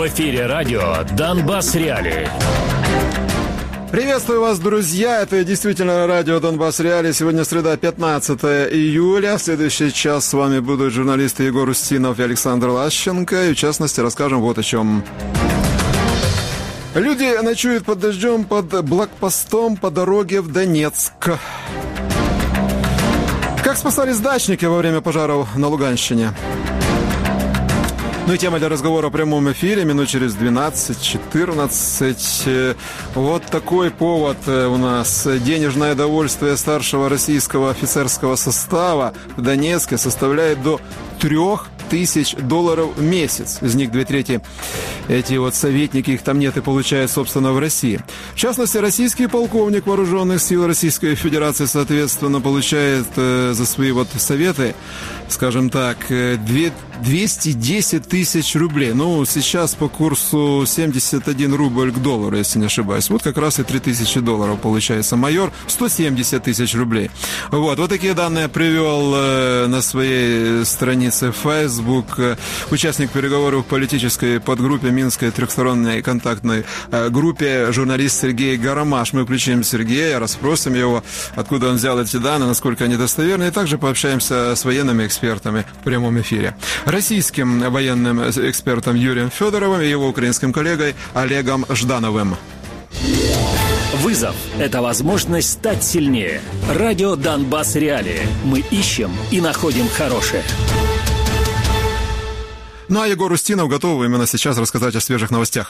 В эфире радио «Донбасс Реалии». Приветствую вас, друзья. Это действительно радио «Донбасс Реалии». Сегодня среда, 15 июля. В следующий час с вами будут журналисты Егор Устинов и Александр Лащенко. И, в частности, расскажем вот о чем. Люди ночуют под дождем под блокпостом по дороге в Донецк. Как спасались дачники во время пожаров на Луганщине? Ну и тема для разговора в прямом эфире минут через 12-14. Вот такой повод у нас. Денежное довольствие старшего российского офицерского состава в Донецке составляет до $3000 в месяц. Из них 2/3 эти вот советники, их там нет, и получают, собственно, в России. В частности, российский полковник вооруженных сил Российской Федерации, соответственно, получает за свои вот советы, скажем так, 210 тысяч рублей. Ну, сейчас по курсу 71 рубль к доллару, если не ошибаюсь. Вот как раз и $3000 получается. Майор 170 тысяч рублей. Вот такие данные привел на своей странице Facebook участник переговоров в политической подгруппе Минской трехсторонней контактной группе журналист Сергей Гарамаш. Мы включим Сергея, расспросим его, откуда он взял эти данные, насколько они достоверны, и также пообщаемся с военными экспертами в прямом эфире. Российским военным экспертом Юрием Федоровым и его украинским коллегой Олегом Ждановым. Вызов – это возможность стать сильнее. Радио «Донбасс Реалии». Мы ищем и находим хорошее. Ну а Егор Устинов готов именно сейчас рассказать о свежих новостях.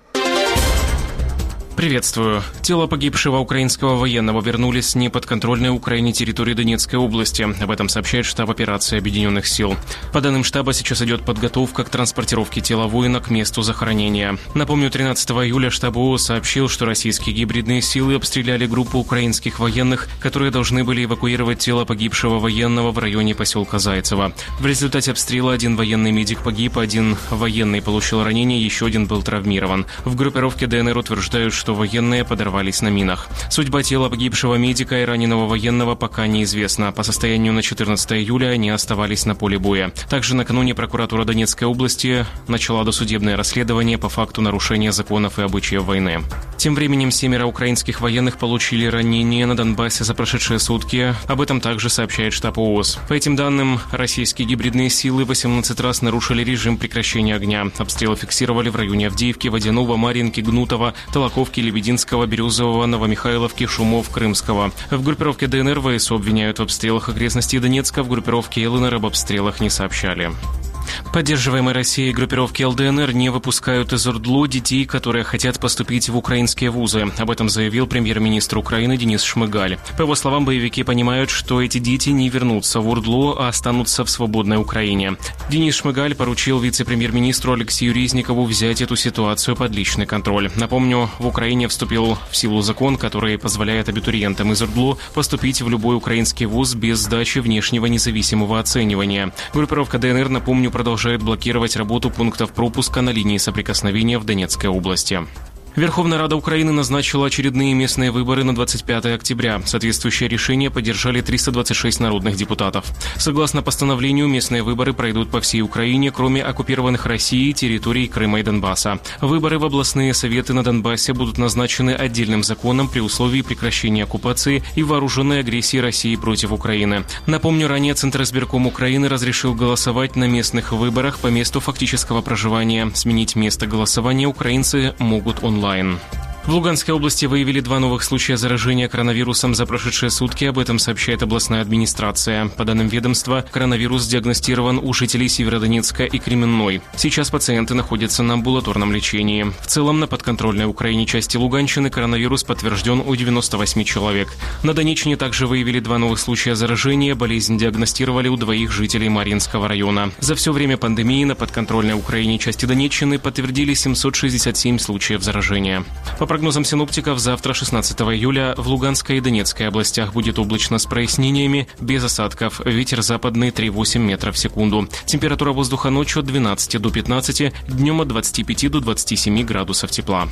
Приветствую. Тело погибшего украинского военного вернули с неподконтрольной Украине территории Донецкой области. Об этом сообщает штаб операции Объединенных сил. По данным штаба, сейчас идет подготовка к транспортировке тела воина к месту захоронения. Напомню, 13 июля штаб ООС сообщил, что российские гибридные силы обстреляли группу украинских военных, которые должны были эвакуировать тело погибшего военного в районе поселка Зайцево. В результате обстрела один военный медик погиб, один военный получил ранение, еще один был травмирован. В группировке ДНР утверждают, что военные подорвались на минах. Судьба тела погибшего медика и раненого военного пока неизвестна. По состоянию на 14 июля они оставались на поле боя. Также накануне прокуратура Донецкой области начала досудебное расследование по факту нарушения законов и обычаев войны. Тем временем 7 украинских военных получили ранения на Донбассе за прошедшие сутки. Об этом также сообщает штаб ООС. По этим данным, российские гибридные силы 18 раз нарушили режим прекращения огня. Обстрелы фиксировали в районе Авдеевки, Водяного, Марьинки, Гнутова, Толоковки, Лебединского, Березового, Новомихайловки, Шумов, Крымского. В группировке ДНР ВСУ обвиняют в обстрелах окрестностей Донецка, в группировке ЛНР об обстрелах не сообщали. Поддерживаемые Россией группировки ЛДНР не выпускают из ОРДЛО детей, которые хотят поступить в украинские вузы. Об этом заявил премьер-министр Украины Денис Шмыгаль. По его словам, боевики понимают, что эти дети не вернутся в ОРДЛО, а останутся в свободной Украине. Денис Шмыгаль поручил вице-премьер-министру Алексею Резникову взять эту ситуацию под личный контроль. Напомню, в Украине вступил в силу закон, который позволяет абитуриентам из ОРДЛО поступить в любой украинский вуз без сдачи внешнего независимого оценивания. Группировка ДНР, напомню, продолжает блокировать работу пунктов пропуска на линии соприкосновения в Донецкой области. Верховная Рада Украины назначила очередные местные выборы на 25 октября. Соответствующее решение поддержали 326 народных депутатов. Согласно постановлению, местные выборы пройдут по всей Украине, кроме оккупированных Россией территорий Крыма и Донбасса. Выборы в областные советы на Донбассе будут назначены отдельным законом при условии прекращения оккупации и вооруженной агрессии России против Украины. Напомню, ранее Центр избирком Украины разрешил голосовать на местных выборах по месту фактического проживания. Сменить место голосования украинцы могут онлайн. В Луганской области выявили 2 новых случая заражения коронавирусом за прошедшие сутки. Об этом сообщает областная администрация. По данным ведомства, коронавирус диагностирован у жителей Северодонецка и Кременной. Сейчас пациенты находятся на амбулаторном лечении. В целом, на подконтрольной Украине части Луганщины коронавирус подтвержден у 98 человек. На Донеччине также выявили 2 новых случая заражения. Болезнь диагностировали у 2 жителей Марьинского района. За все время пандемии на подконтрольной Украине части Донеччины подтвердили 767 случаев заражения. По прогнозам синоптиков, завтра, 16 июля, в Луганской и Донецкой областях будет облачно с прояснениями, без осадков. Ветер западный 3,8 метров в секунду. Температура воздуха ночью от 12 до 15, днем от 25 до 27 градусов тепла.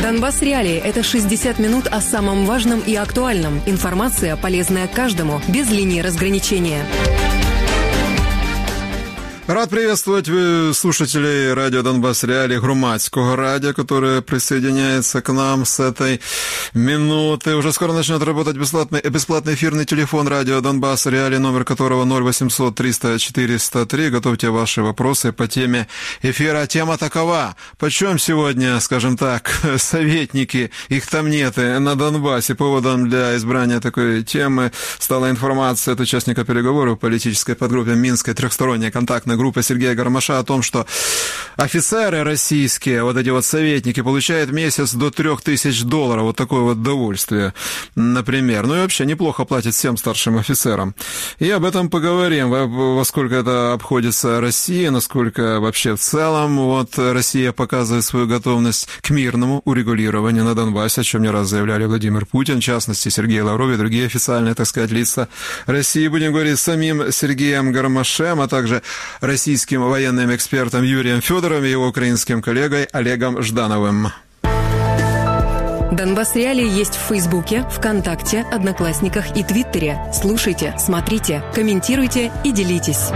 Донбасс Реалии – это 60 минут о самом важном и актуальном. Информация, полезная каждому, без линии разграничения. Рад приветствовать слушателей радио «Донбасс Реалии», громадского радио, которое присоединяется к нам с этой минуты. Уже скоро начнет работать бесплатный эфирный телефон радио «Донбасс Реалии», номер которого 0800 300 403. Готовьте ваши вопросы по теме эфира. Тема такова: почем сегодня, скажем так, советники, их там нет, на Донбассе? Поводом для избрания такой темы стала информация от участника переговоров политической подгруппе Минской трехсторонней контактной группы Сергея Гармаша о том, что офицеры российские, вот эти вот советники, получают в месяц до $3000. Вот такое вот довольствие, например. Ну и вообще неплохо платят всем старшим офицерам. И об этом поговорим, во сколько это обходится России, насколько вообще в целом вот Россия показывает свою готовность к мирному урегулированию на Донбассе, о чем не раз заявляли Владимир Путин, в частности Сергей Лавров и другие официальные, так сказать, лица России. Будем говорить с самим Сергеем Гармашем, а также российским военным экспертом Юрием Федоровым и его украинским коллегой Олегом Ждановым. Донбасс Реалии есть в Фейсбуке, ВКонтакте, Одноклассниках и Твиттере. Слушайте, смотрите, комментируйте и делитесь.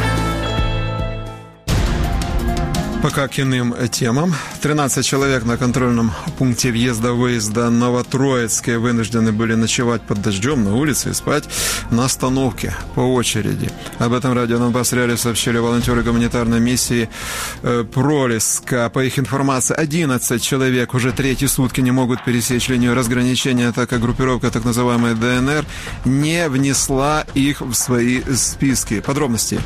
Пока к иным темам. 13 человек на контрольном пункте въезда-выезда Новотроицке вынуждены были ночевать под дождем на улице и спать на остановке по очереди. Об этом радио «Донбасс Реалии» сообщили волонтеры гуманитарной миссии Пролеска. По их информации, 11 человек уже третьи сутки не могут пересечь линию разграничения, так как группировка так называемая ДНР не внесла их в свои списки. Подробности.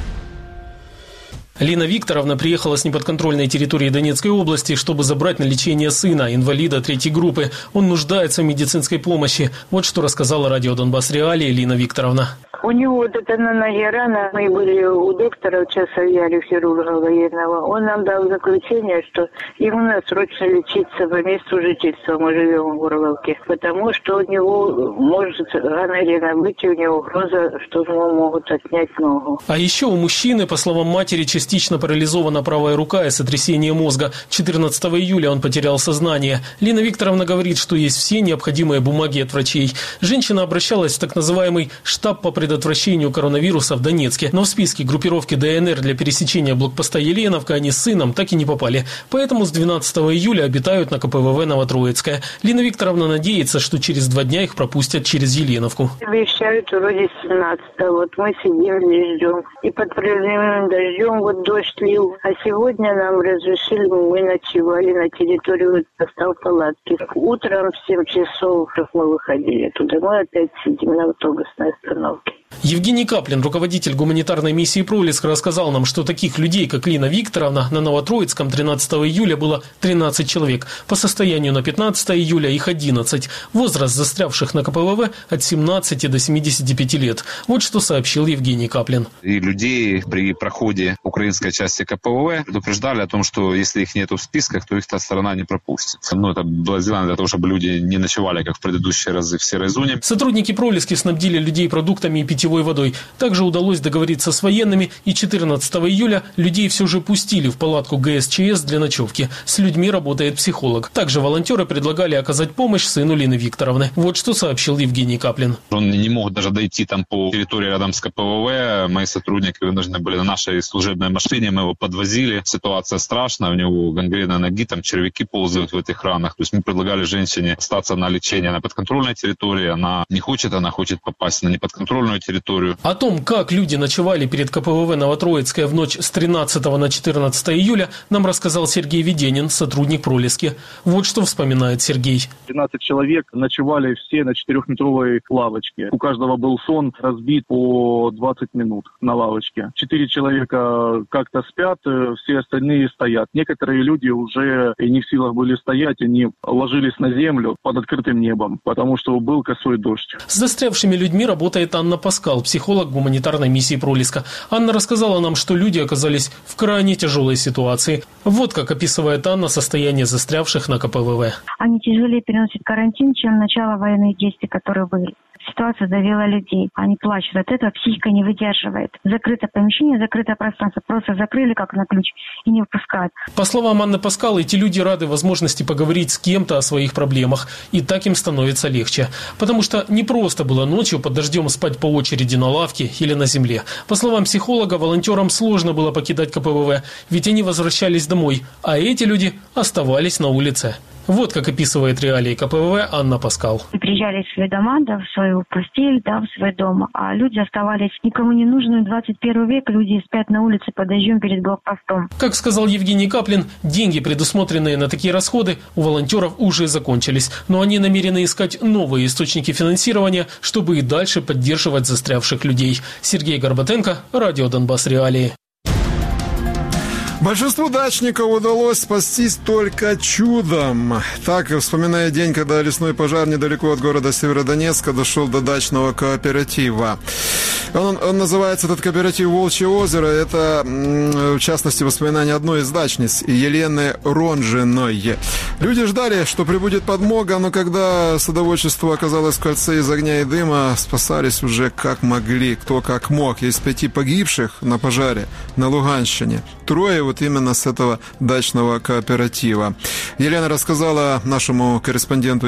Лина Викторовна приехала с неподконтрольной территории Донецкой области, чтобы забрать на лечение сына, инвалида 3-й группы. Он нуждается в медицинской помощи. Вот что рассказала радио «Донбасс Реалии» Лина Викторовна. У него вот это на ноге рана. Мы были у доктора в Часовьяле, хирурга военного. Он нам дал заключение, что ему надо срочно лечиться по месту жительства. Мы живем в Горловке. Потому что у него может гонорея быть, и у него угроза, что ему могут отнять ногу. А еще у мужчины, по словам матери, частично парализована правая рука и сотрясение мозга. 14 июля он потерял сознание. Лина Викторовна говорит, что есть все необходимые бумаги от врачей. Женщина обращалась в так называемый штаб по предотвращению коронавируса в Донецке, но в списке группировки ДНР для пересечения блокпоста Еленовка они с сыном так и не попали. Поэтому с 12 июля обитают на КПВВ Новотроицкая. Лина Викторовна надеется, что через 2 дня их пропустят через Еленовку. Обещают вроде 17-го. Вот мы сидим здесь ждем. И под проливным дождем вот дождь лил. А сегодня нам разрешили, мы ночевали на территории палатки. Утром в 7 часов, как мы выходили туда, мы опять сидим на автобусной остановке. Евгений Каплин, руководитель гуманитарной миссии «Пролеск», рассказал нам, что таких людей, как Лина Викторовна, на Новотроицком 13 июля было 13 человек. По состоянию на 15 июля их 11. Возраст застрявших на КПВВ от 17 до 75 лет. Вот что сообщил Евгений Каплин. И людей при проходе украинской части КПВВ предупреждали о том, что если их нету в списках, то их та сторона не пропустит. Это было сделано для того, чтобы люди не ночевали, как в предыдущие разы, в серой зоне. Сотрудники «Пролески» снабдили людей продуктами и питьевой водой. Также удалось договориться с военными, и 14 июля людей все же пустили в палатку ГСЧС для ночевки. С людьми работает психолог. Также волонтеры предлагали оказать помощь сыну Лины Викторовны. Вот что сообщил Евгений Каплин. Он не мог даже дойти там по территории рядом с КПВВ. Мои сотрудники вынуждены были на нашей служебной машине, мы его подвозили. Ситуация страшная, у него гангрена ноги, там червяки ползают в этих ранах. То есть мы предлагали женщине остаться на лечение на подконтрольной территории. Она не хочет, она хочет попасть на неподконтрольную территорию. О том, как люди ночевали перед КПВВ Новотроицкая в ночь с 13 на 14 июля, нам рассказал Сергей Веденин, сотрудник «Пролески». Вот что вспоминает Сергей. 13 человек ночевали все на 4-метровой лавочке. У каждого был сон разбит по 20 минут на лавочке. 4 человека как-то спят, все остальные стоят. Некоторые люди уже не в силах были стоять, они ложились на землю под открытым небом, потому что был косой дождь. С застрявшими людьми работает Анна Паскал, психолог гуманитарной миссии «Пролеска». Анна рассказала нам, что люди оказались в крайне тяжелой ситуации. Вот как описывает Анна состояние застрявших на КПВВ. Они тяжелее переносят карантин, чем начало военных действий, которые были. ситуация довела людей. Они плачут от этого, психика не выдерживает. Закрытое помещение, закрытое пространство. Просто закрыли как на ключ и не выпускают. По словам Анны Паскал, эти люди рады возможности поговорить с кем-то о своих проблемах. И так им становится легче. Потому что не просто было ночью под дождем спать по очереди на лавке или на земле. По словам психолога, волонтерам сложно было покидать КПВВ, ведь они возвращались домой, а эти люди оставались на улице. Вот как описывает реалии КПВВ Анна Паскал. Приезжали в свои дома, да, в свою постель, да, в свой дом, а люди оставались никому не нужны. 21 век, люди спят на улице под дождем перед блокпостом. Как сказал Евгений Каплин, деньги, предусмотренные на такие расходы, у волонтеров уже закончились. Но они намерены искать новые источники финансирования, чтобы и дальше поддерживать застрявших людей. Сергей Горбатенко, Радио Донбасс Реалии. Большинству дачников удалось спастись только чудом. Так, вспоминая день, когда лесной пожар недалеко от города Северодонецка дошел до дачного кооператива. Он называется, этот кооператив, «Волчье озеро». Это, в частности, воспоминание одной из дачниц, Елены Ронжиной. Люди ждали, что прибудет подмога, но когда садоводчество оказалось в кольце из огня и дыма, спасались уже как могли, кто как мог. Из 5 погибших на пожаре на Луганщине 3 вот именно с этого дачного кооператива. Елена рассказала нашему корреспонденту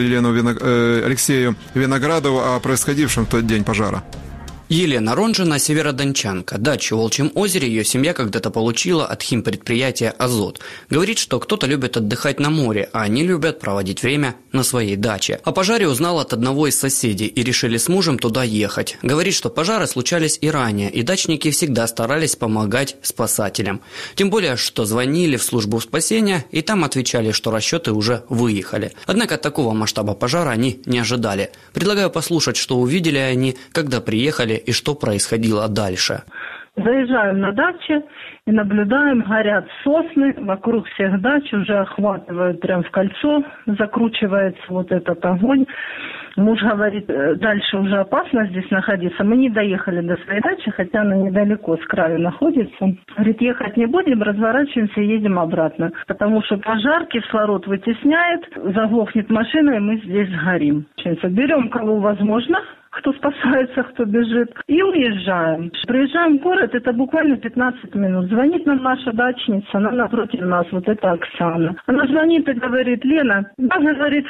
Алексею Виноградову о происходившем в тот день пожара. Елена Ронжина – северодончанка. Дачу в Волчьем озере ее семья когда-то получила от химпредприятия «Азот». Говорит, что кто-то любит отдыхать на море, а они любят проводить время на своей даче. О пожаре узнала от одного из соседей и решили с мужем туда ехать. Говорит, что пожары случались и ранее, и дачники всегда старались помогать спасателям. Тем более, что звонили в службу спасения, и там отвечали, что расчеты уже выехали. Однако такого масштаба пожара они не ожидали. Предлагаю послушать, что увидели они, когда приехали, и что происходило дальше. Заезжаем на дачу и наблюдаем, горят сосны, вокруг всех дач уже охватывают прям в кольцо, закручивается вот этот огонь. Муж говорит, дальше уже опасно здесь находиться. Мы не доехали до своей дачи, хотя она недалеко с краю находится. Говорит, ехать не будем, разворачиваемся и едем обратно. Потому что пожар, кислород вытесняет, заглохнет машина, и мы здесь сгорим. Берем кого возможно, кто спасается, кто бежит, и уезжаем. Приезжаем в город, это буквально 15 минут. Звонит нам наша дачница, она напротив нас, вот это Оксана. Она звонит и говорит, Лена, нас, говорит,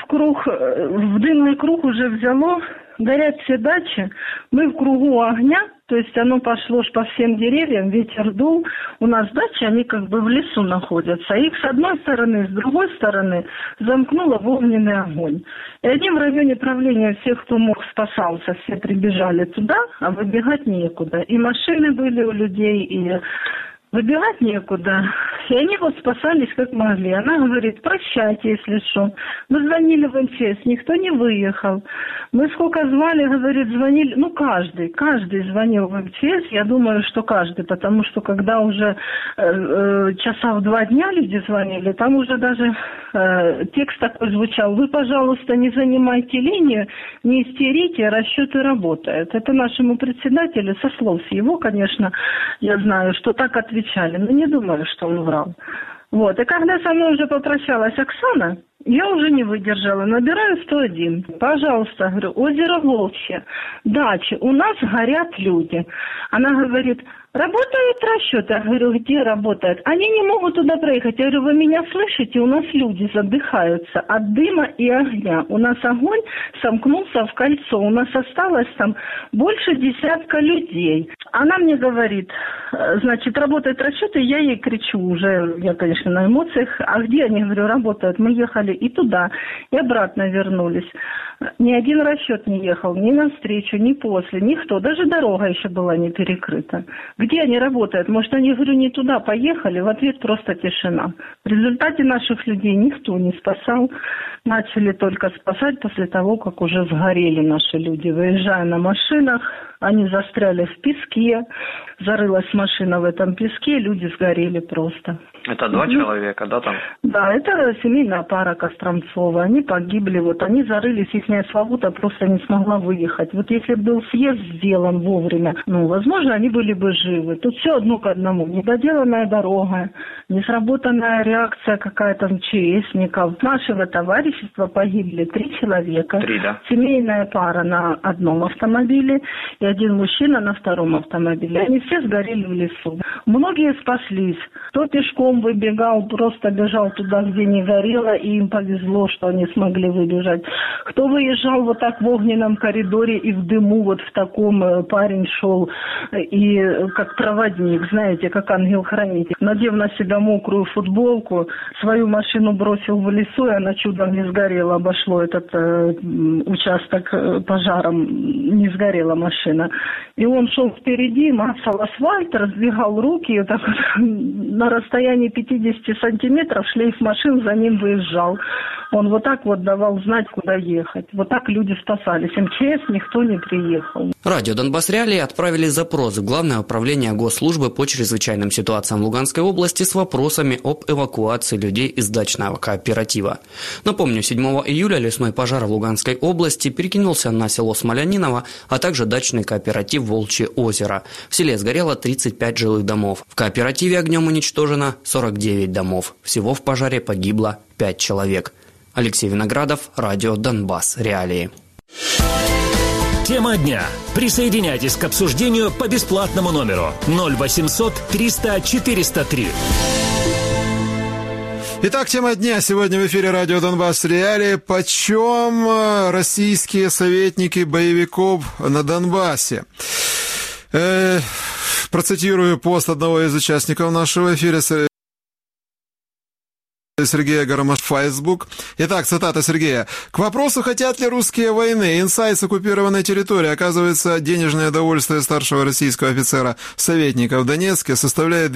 в дымный круг уже взяло, горят все дачи, мы в кругу огня, то есть оно пошло по всем деревьям, ветер дул. У нас дачи, они как бы в лесу находятся. Их с одной стороны, с другой стороны замкнуло в огненный огонь. И они в районе правления, всех, кто мог, спасался, все прибежали туда, а выбегать некуда. И машины были у людей, и выбегать некуда. И они вот спасались как могли. Она говорит, прощайте, если что. Мы звонили в МЧС, никто не выехал. Мы сколько звали, говорит, звонили, каждый звонил в МЧС. Я думаю, что каждый, потому что когда уже часа в 2 дня люди звонили, там уже даже текст такой звучал. Вы, пожалуйста, не занимайте линию, не истерите, расчеты работают. Это нашему председателю, со слов его, конечно, я знаю, что так отвечали, но не думаю, что он врал. Вот. И когда со мной уже попрощалась Оксана, я уже не выдержала. Набираю 101. Пожалуйста, говорю, озеро Волчье, дача, у нас горят люди. Она говорит, работают расчеты. Я говорю, где работают? Они не могут туда проехать. Я говорю, вы меня слышите? У нас люди задыхаются от дыма и огня. У нас огонь сомкнулся в кольцо. У нас осталось там больше 10 людей. Она мне говорит, значит, работают расчеты. Я ей кричу уже, я, конечно, на эмоциях. А где они, говорю, работают? Мы ехали и туда, и обратно вернулись. Ни один расчет не ехал, ни навстречу, ни после, никто. Даже дорога еще была не перекрыта. Где они работают? Может, они, говорю, не туда поехали? В ответ просто тишина. В результате наших людей никто не спасал. Начали только спасать после того, как уже сгорели наши люди. Выезжая на машинах, они застряли в песке. Зарылась машина в этом песке, люди сгорели просто. Это 2 человека, да, там? Да, это семейная пара Костромцова. Они погибли, вот они зарылись, их ихняя Славута просто не смогла выехать. Вот если бы был съезд сделан вовремя, возможно, они были бы живы. Тут все одно к одному. Недоделанная дорога, несработанная реакция какая-то МЧСников. Нашего товарищества погибли 3 человека. 3, да. Семейная пара на одном автомобиле и один мужчина на втором автомобиле. Они все сгорели в лесу. Многие спаслись. Кто пешком выбегал, просто бежал туда, где не горело, и им повезло, что они смогли выбежать. Кто выезжал вот так в огненном коридоре и в дыму, вот в таком парень шел, и как проводник, знаете, как ангел-хранитель. Надев на себя мокрую футболку, свою машину бросил в лесу, и она чудом не сгорела. Обошло этот участок пожаром, не сгорела машина. И он шел впереди, мацал асфальт, раздвигал руки, и так вот на расстоянии 50 сантиметров шлейф машин за ним выезжал. Он вот так вот давал знать, куда ехать. Вот так люди спасались. МЧС никто не приехал. Радио «Донбасс Реалии» отправили запрос в Главное управление Госслужбы по чрезвычайным ситуациям в Луганской области с вопросами об эвакуации людей из дачного кооператива. Напомню, 7 июля лесной пожар в Луганской области перекинулся на село Смоляниново, а также дачный кооператив «Волчье озеро». В селе сгорело 35 жилых домов. В кооперативе огнем уничтожено 49 домов. Всего в пожаре погибло 5 человек. Алексей Виноградов, радио «Донбасс Реалии». Тема дня. Присоединяйтесь к обсуждению по бесплатному номеру 0800 300 403. Итак, тема дня. Сегодня в эфире радио «Донбасс Реалии». Почем российские советники боевиков на Донбассе? Процитирую пост одного из участников нашего эфира, Сергея Гарама, Facebook. Итак, цитата Сергея. «К вопросу, хотят ли русские войны, инсайт с оккупированной территории. Оказывается, денежное довольствие старшего российского офицера-советника в Донецке составляет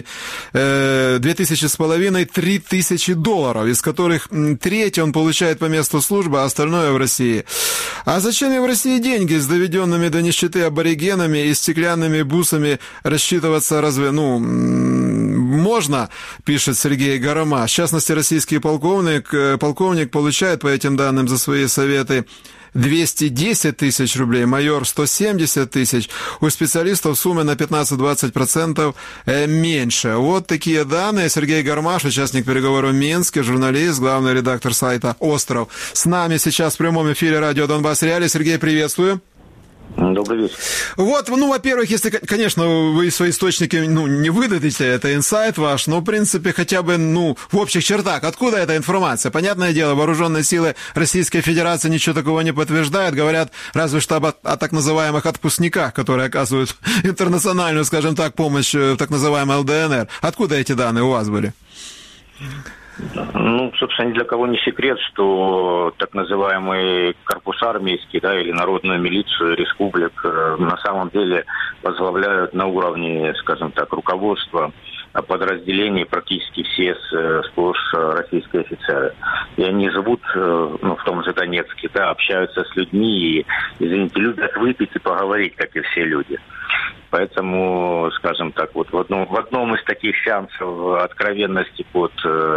2500–3000 долларов, из которых треть он получает по месту службы, а остальное в России. А зачем им в России деньги с доведенными до нищеты аборигенами и стеклянными бусами рассчитываться разве, можно, пишет Сергей Гарама. В частности, российский полковник получает по этим данным за свои советы 210 тысяч рублей, майор 170 тысяч, у специалистов сумма на 15-20% меньше. Вот такие данные. Сергей Гармаш, участник переговоров в Минске, журналист, главный редактор сайта «Остров». С нами сейчас в прямом эфире радио «Донбасс Реалии». Сергей, приветствую. Добрый вечер. Вот, во-первых, если, конечно, вы свои источники, не выдадите, это инсайт ваш, но, в принципе, хотя бы, в общих чертах, откуда эта информация? Понятное дело, вооруженные силы Российской Федерации ничего такого не подтверждают, говорят разве что о так называемых отпускниках, которые оказывают интернациональную, скажем так, помощь в так называемой ЛДНР. Откуда эти данные у вас были? Собственно, ни для кого не секрет, что так называемый корпус армейский, или народную милицию республик на самом деле возглавляют на уровне, скажем так, руководства подразделений практически все сплошь российские офицеры. И они живут в том же Донецке, общаются с людьми и, извините, любят выпить и поговорить, как и все люди. Поэтому, скажем так, вот в одном из таких сеансов откровенности под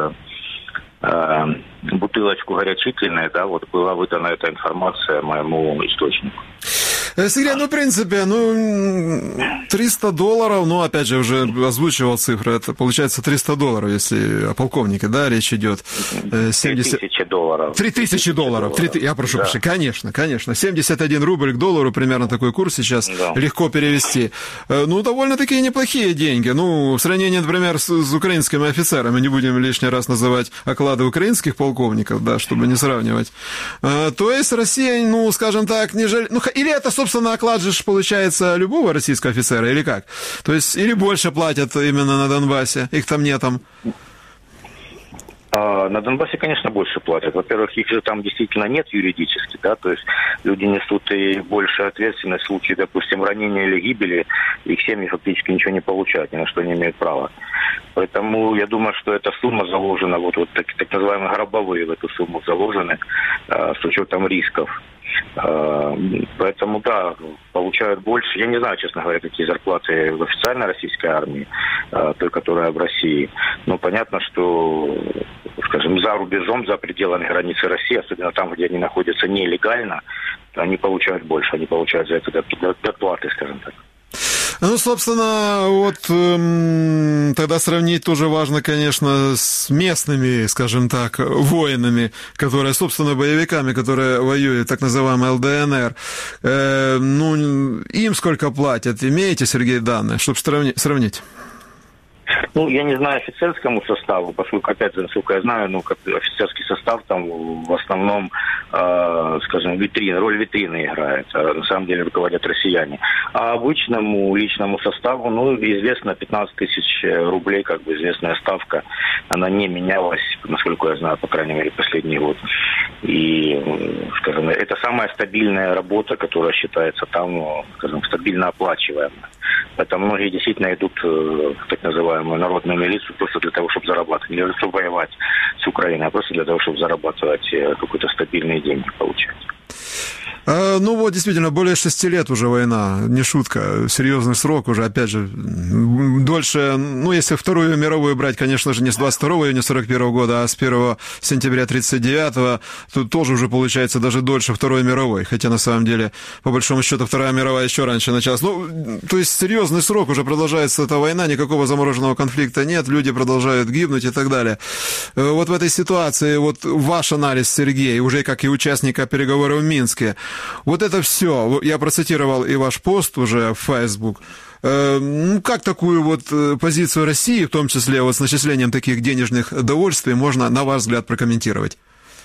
бутылочку горячительной, была выдана эта информация моему источнику. Сергей, в принципе, $300, опять же, уже озвучивал цифры, это получается $300, если о полковнике, речь идет. 3000 долларов. 3000 долларов. Я прошу прощения, конечно. 71 рубль к доллару, примерно такой курс сейчас, легко перевести. Довольно-таки неплохие деньги. В сравнении, например, с украинскими офицерами, не будем лишний раз называть оклады украинских полковников, чтобы не сравнивать. То есть Россия, скажем так, не жалеет. Или это, собственно, оклад же получается любого российского офицера, или как? То есть, или больше платят именно на Донбассе, их там нету? На Донбассе, конечно, больше платят. Во-первых, их же там действительно нет юридически, то есть люди несут и большую ответственность в случае, допустим, ранения или гибели, их семьи фактически ничего не получают, ни на что не имеют права. Поэтому я думаю, что эта сумма заложена, так называемые гробовые в эту сумму заложены с учетом рисков. Поэтому, получают больше. Я не знаю, честно говоря, какие зарплаты в официальной российской армии, той, которая в России. Но понятно, что, скажем, за рубежом, за пределами границы России, особенно там, где они находятся нелегально, они получают больше, они получают за это доплаты, скажем так. Ну, собственно, вот тогда сравнить тоже важно, конечно, с местными, скажем так, воинами, которые, собственно, боевиками, которые воюют, так называемый ЛДНР. Ну, им сколько платят? Имеете, Сергей, данные, чтобы сравнить? Ну, я не знаю офицерскому составу, поскольку, опять же, насколько я знаю, ну, как офицерский состав там в основном, скажем, роль витрины играет, а на самом деле руководят россияне. А обычному личному составу, ну, известно, 15 тысяч рублей, как бы известная ставка, она не менялась, насколько я знаю, по крайней мере, последний год. И, скажем, это самая стабильная работа, которая считается там, скажем, стабильно оплачиваемая. Поэтому многие действительно идут в так называемую народную милицию просто для того, чтобы зарабатывать. Не для того, чтобы воевать с Украиной, а просто для того, чтобы зарабатывать какие-то стабильные деньги, получать. Ну вот, действительно, более 6 лет уже война, не шутка, серьезный срок уже, опять же, дольше, ну, если Вторую мировую брать, конечно же, не с 22 июня 41 года, а с 1 сентября 39-го, тут тоже уже получается даже дольше Второй мировой, хотя на самом деле, по большому счету, Вторая мировая еще раньше началась. Ну, то есть серьезный срок уже продолжается эта война, никакого замороженного конфликта нет, люди продолжают гибнуть и так далее. Вот в этой ситуации, вот ваш анализ, Сергей, уже как и участника переговоров в Минске, вот это все, я процитировал и ваш пост уже в Facebook. Ну, как такую вот позицию России, в том числе вот с начислением таких денежных довольствий, можно, на ваш взгляд, прокомментировать?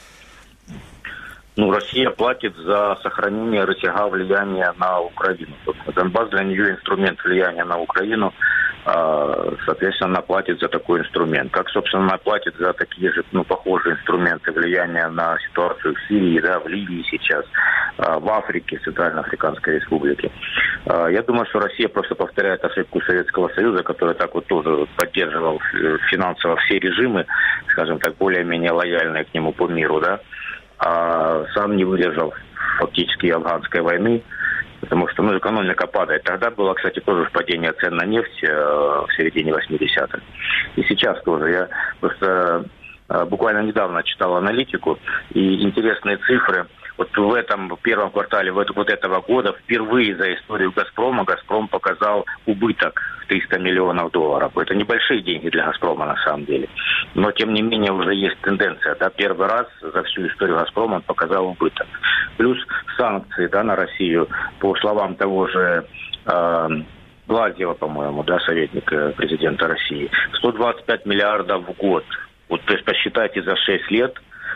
Ну, Россия платит за сохранение рычага влияния на Украину. Донбасс для нее инструмент влияния на Украину, соответственно, она платит за такой инструмент. Как, собственно, она платит за такие же, ну, похожие инструменты влияния на ситуацию в Сирии, да, в Ливии сейчас, в Африке, в Центральноафриканской Республике. Я думаю, что Россия просто повторяет ошибку Советского Союза, который так вот тоже поддерживал финансово все режимы, скажем так, более-менее лояльные к нему по миру, да, а сам не выдержал фактически афганской войны, потому что, ну, экономика падает. Тогда было, кстати, тоже падение цен на нефть в середине 80-х. И сейчас тоже. Я просто буквально недавно читал аналитику, и интересные цифры. Вот в этом первом квартале вот этого года впервые за историю «Газпрома» «Газпром» показал убыток в $300 миллионов. Это небольшие деньги для «Газпрома» на самом деле. Но, тем не менее, уже есть тенденция. Да, первый раз за всю историю «Газпрома» он показал убыток. Плюс санкции, да, на Россию, по словам того же Глазьева, по-моему, да, советник президента России, 125 миллиардов в год. Вот, то есть посчитайте за 6 лет,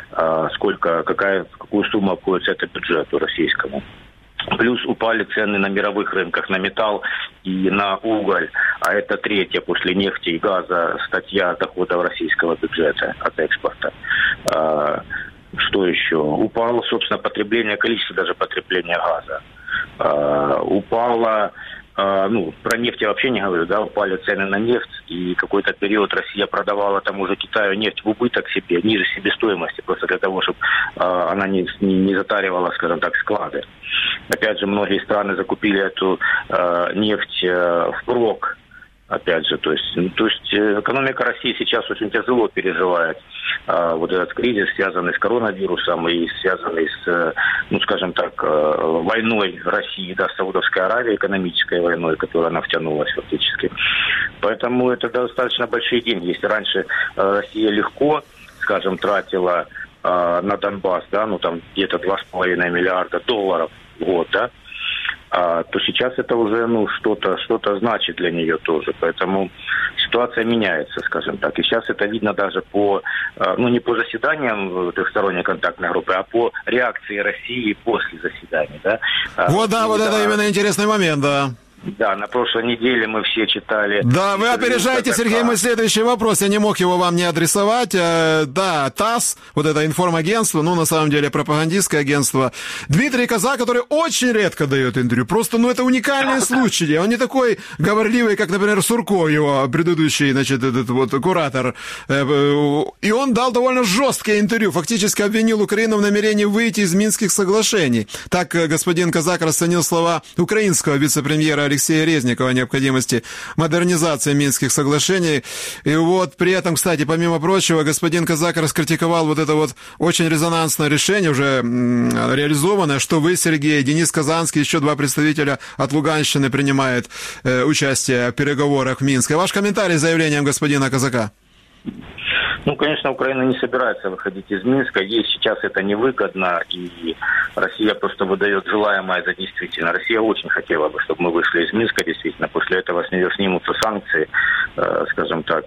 какую сумму обходится это бюджету российскому. Плюс упали цены на мировых рынках на металл и на уголь, а это третья после нефти и газа статья доходов российского бюджета от экспорта. Что еще? Упало, собственно, количество даже потребления газа. Упало... Ну, про нефть я вообще не говорю, да, упали цены на нефть, и какой-то период Россия продавала тому же Китаю нефть в убыток себе, ниже себестоимости, просто для того, чтобы она не затаривала, скажем так, склады. Опять же, многие страны закупили эту нефть впрок. Опять же, то есть экономика России сейчас очень тяжело переживает вот этот кризис, связанный с коронавирусом и связанный с, ну, скажем так, войной России, да, с Саудовской Аравией, экономической войной, которая она втянулась фактически. Поэтому это достаточно большие деньги. Если раньше Россия легко, скажем, тратила на Донбасс, да, ну там где-то $2,5 миллиарда в год, да, то сейчас это уже, ну, что-то значит для нее тоже. Поэтому ситуация меняется, скажем так. И сейчас это видно даже по, ну, не по заседаниям трехсторонней контактной группы, а по реакции России после заседаний, да. Вот, да, вот это именно интересный момент, да. Да, на прошлой неделе мы все читали... Да, вы опережаете, Сергей, мой следующий вопрос. Я не мог его вам не адресовать. Да, ТАСС, вот это информагентство, ну, на самом деле, пропагандистское агентство. Дмитрий Коза, который очень редко дает интервью. Просто, ну, это уникальный случай. Он не такой говорливый, как, например, Сурков, его предыдущий, значит, этот вот куратор. И он дал довольно жесткое интервью. Фактически обвинил Украину в намерении выйти из Минских соглашений. Так господин Казак расценил слова украинского вице-премьера Алексея Резникова о необходимости модернизации Минских соглашений. И вот при этом, кстати, помимо прочего, господин Казак раскритиковал вот это вот очень резонансное решение, уже реализованное, что вы, Сергей, Денис Казанский, еще 2 представителя от Луганщины принимают участие в переговорах в Минске. Ваш комментарий с заявлением господина Казака? Ну, конечно, Украина не собирается выходить из Минска. Ей сейчас это невыгодно, и Россия просто выдает желаемое за действительно. Россия очень хотела бы, чтобы мы вышли из Минска, действительно. После этого с нее снимутся санкции, скажем так,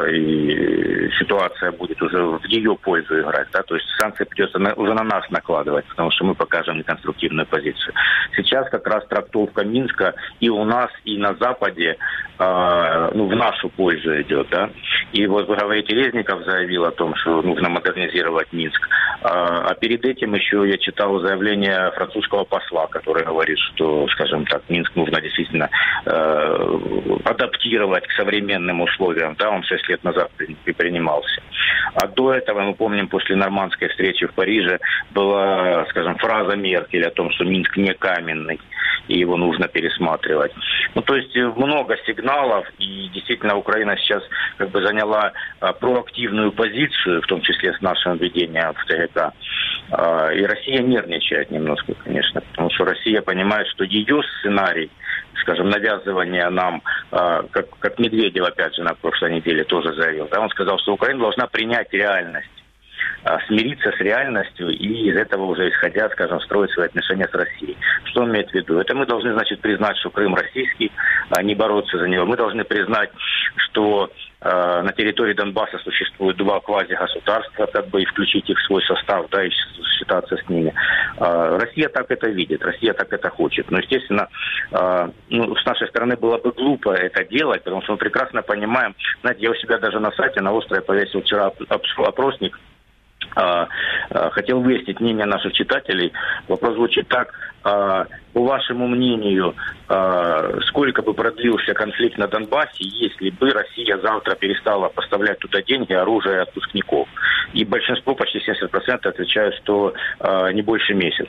и ситуация будет уже в ее пользу играть. Да? То есть санкции придется уже на нас накладывать, потому что мы покажем неконструктивную позицию. Сейчас как раз трактовка Минска и у нас, и на Западе в нашу пользу идет. Да? И вот вы говорите, Резников заявил о том, что нужно модернизировать Минск. А перед этим еще я читал заявление французского посла, который говорит, что, скажем так, Минск нужно действительно адаптировать к современным условиям. Да, он 6 лет назад принимался. А до этого, мы помним, после нормандской встречи в Париже была, скажем, фраза Меркель о том, что Минск не каменный, и его нужно пересматривать. Ну, то есть много сигналов, и действительно Украина сейчас как бы заняла проактивную позицию, в том числе с нашим введением в ТГК. И Россия нервничает немножко, конечно, потому что Россия понимает, что ее сценарий, скажем, навязывания нам, как Медведев, опять же, на прошлой неделе тоже заявил, да, он сказал, что Украина должна принять реальность, смириться с реальностью и из этого уже исходя, скажем, строить свои отношения с Россией. Что он имеет в виду? Это мы должны, значит, признать, что Крым российский, не бороться за него. Мы должны признать, что на территории Донбасса существует 2 квазигосударства, как бы и включить их в свой состав, да, и считаться с ними. Россия так это видит, Россия так это хочет. Но, естественно, с нашей стороны было бы глупо это делать, потому что мы прекрасно понимаем, знаете, я у себя даже на сайте, на Острове повесил вчера опросник, хотел выяснить мнение наших читателей. Вопрос звучит так. По вашему мнению, сколько бы продлился конфликт на Донбассе, если бы Россия завтра перестала поставлять туда деньги, оружие, отпускников? И большинство, почти 70%, отвечают, что не больше месяца.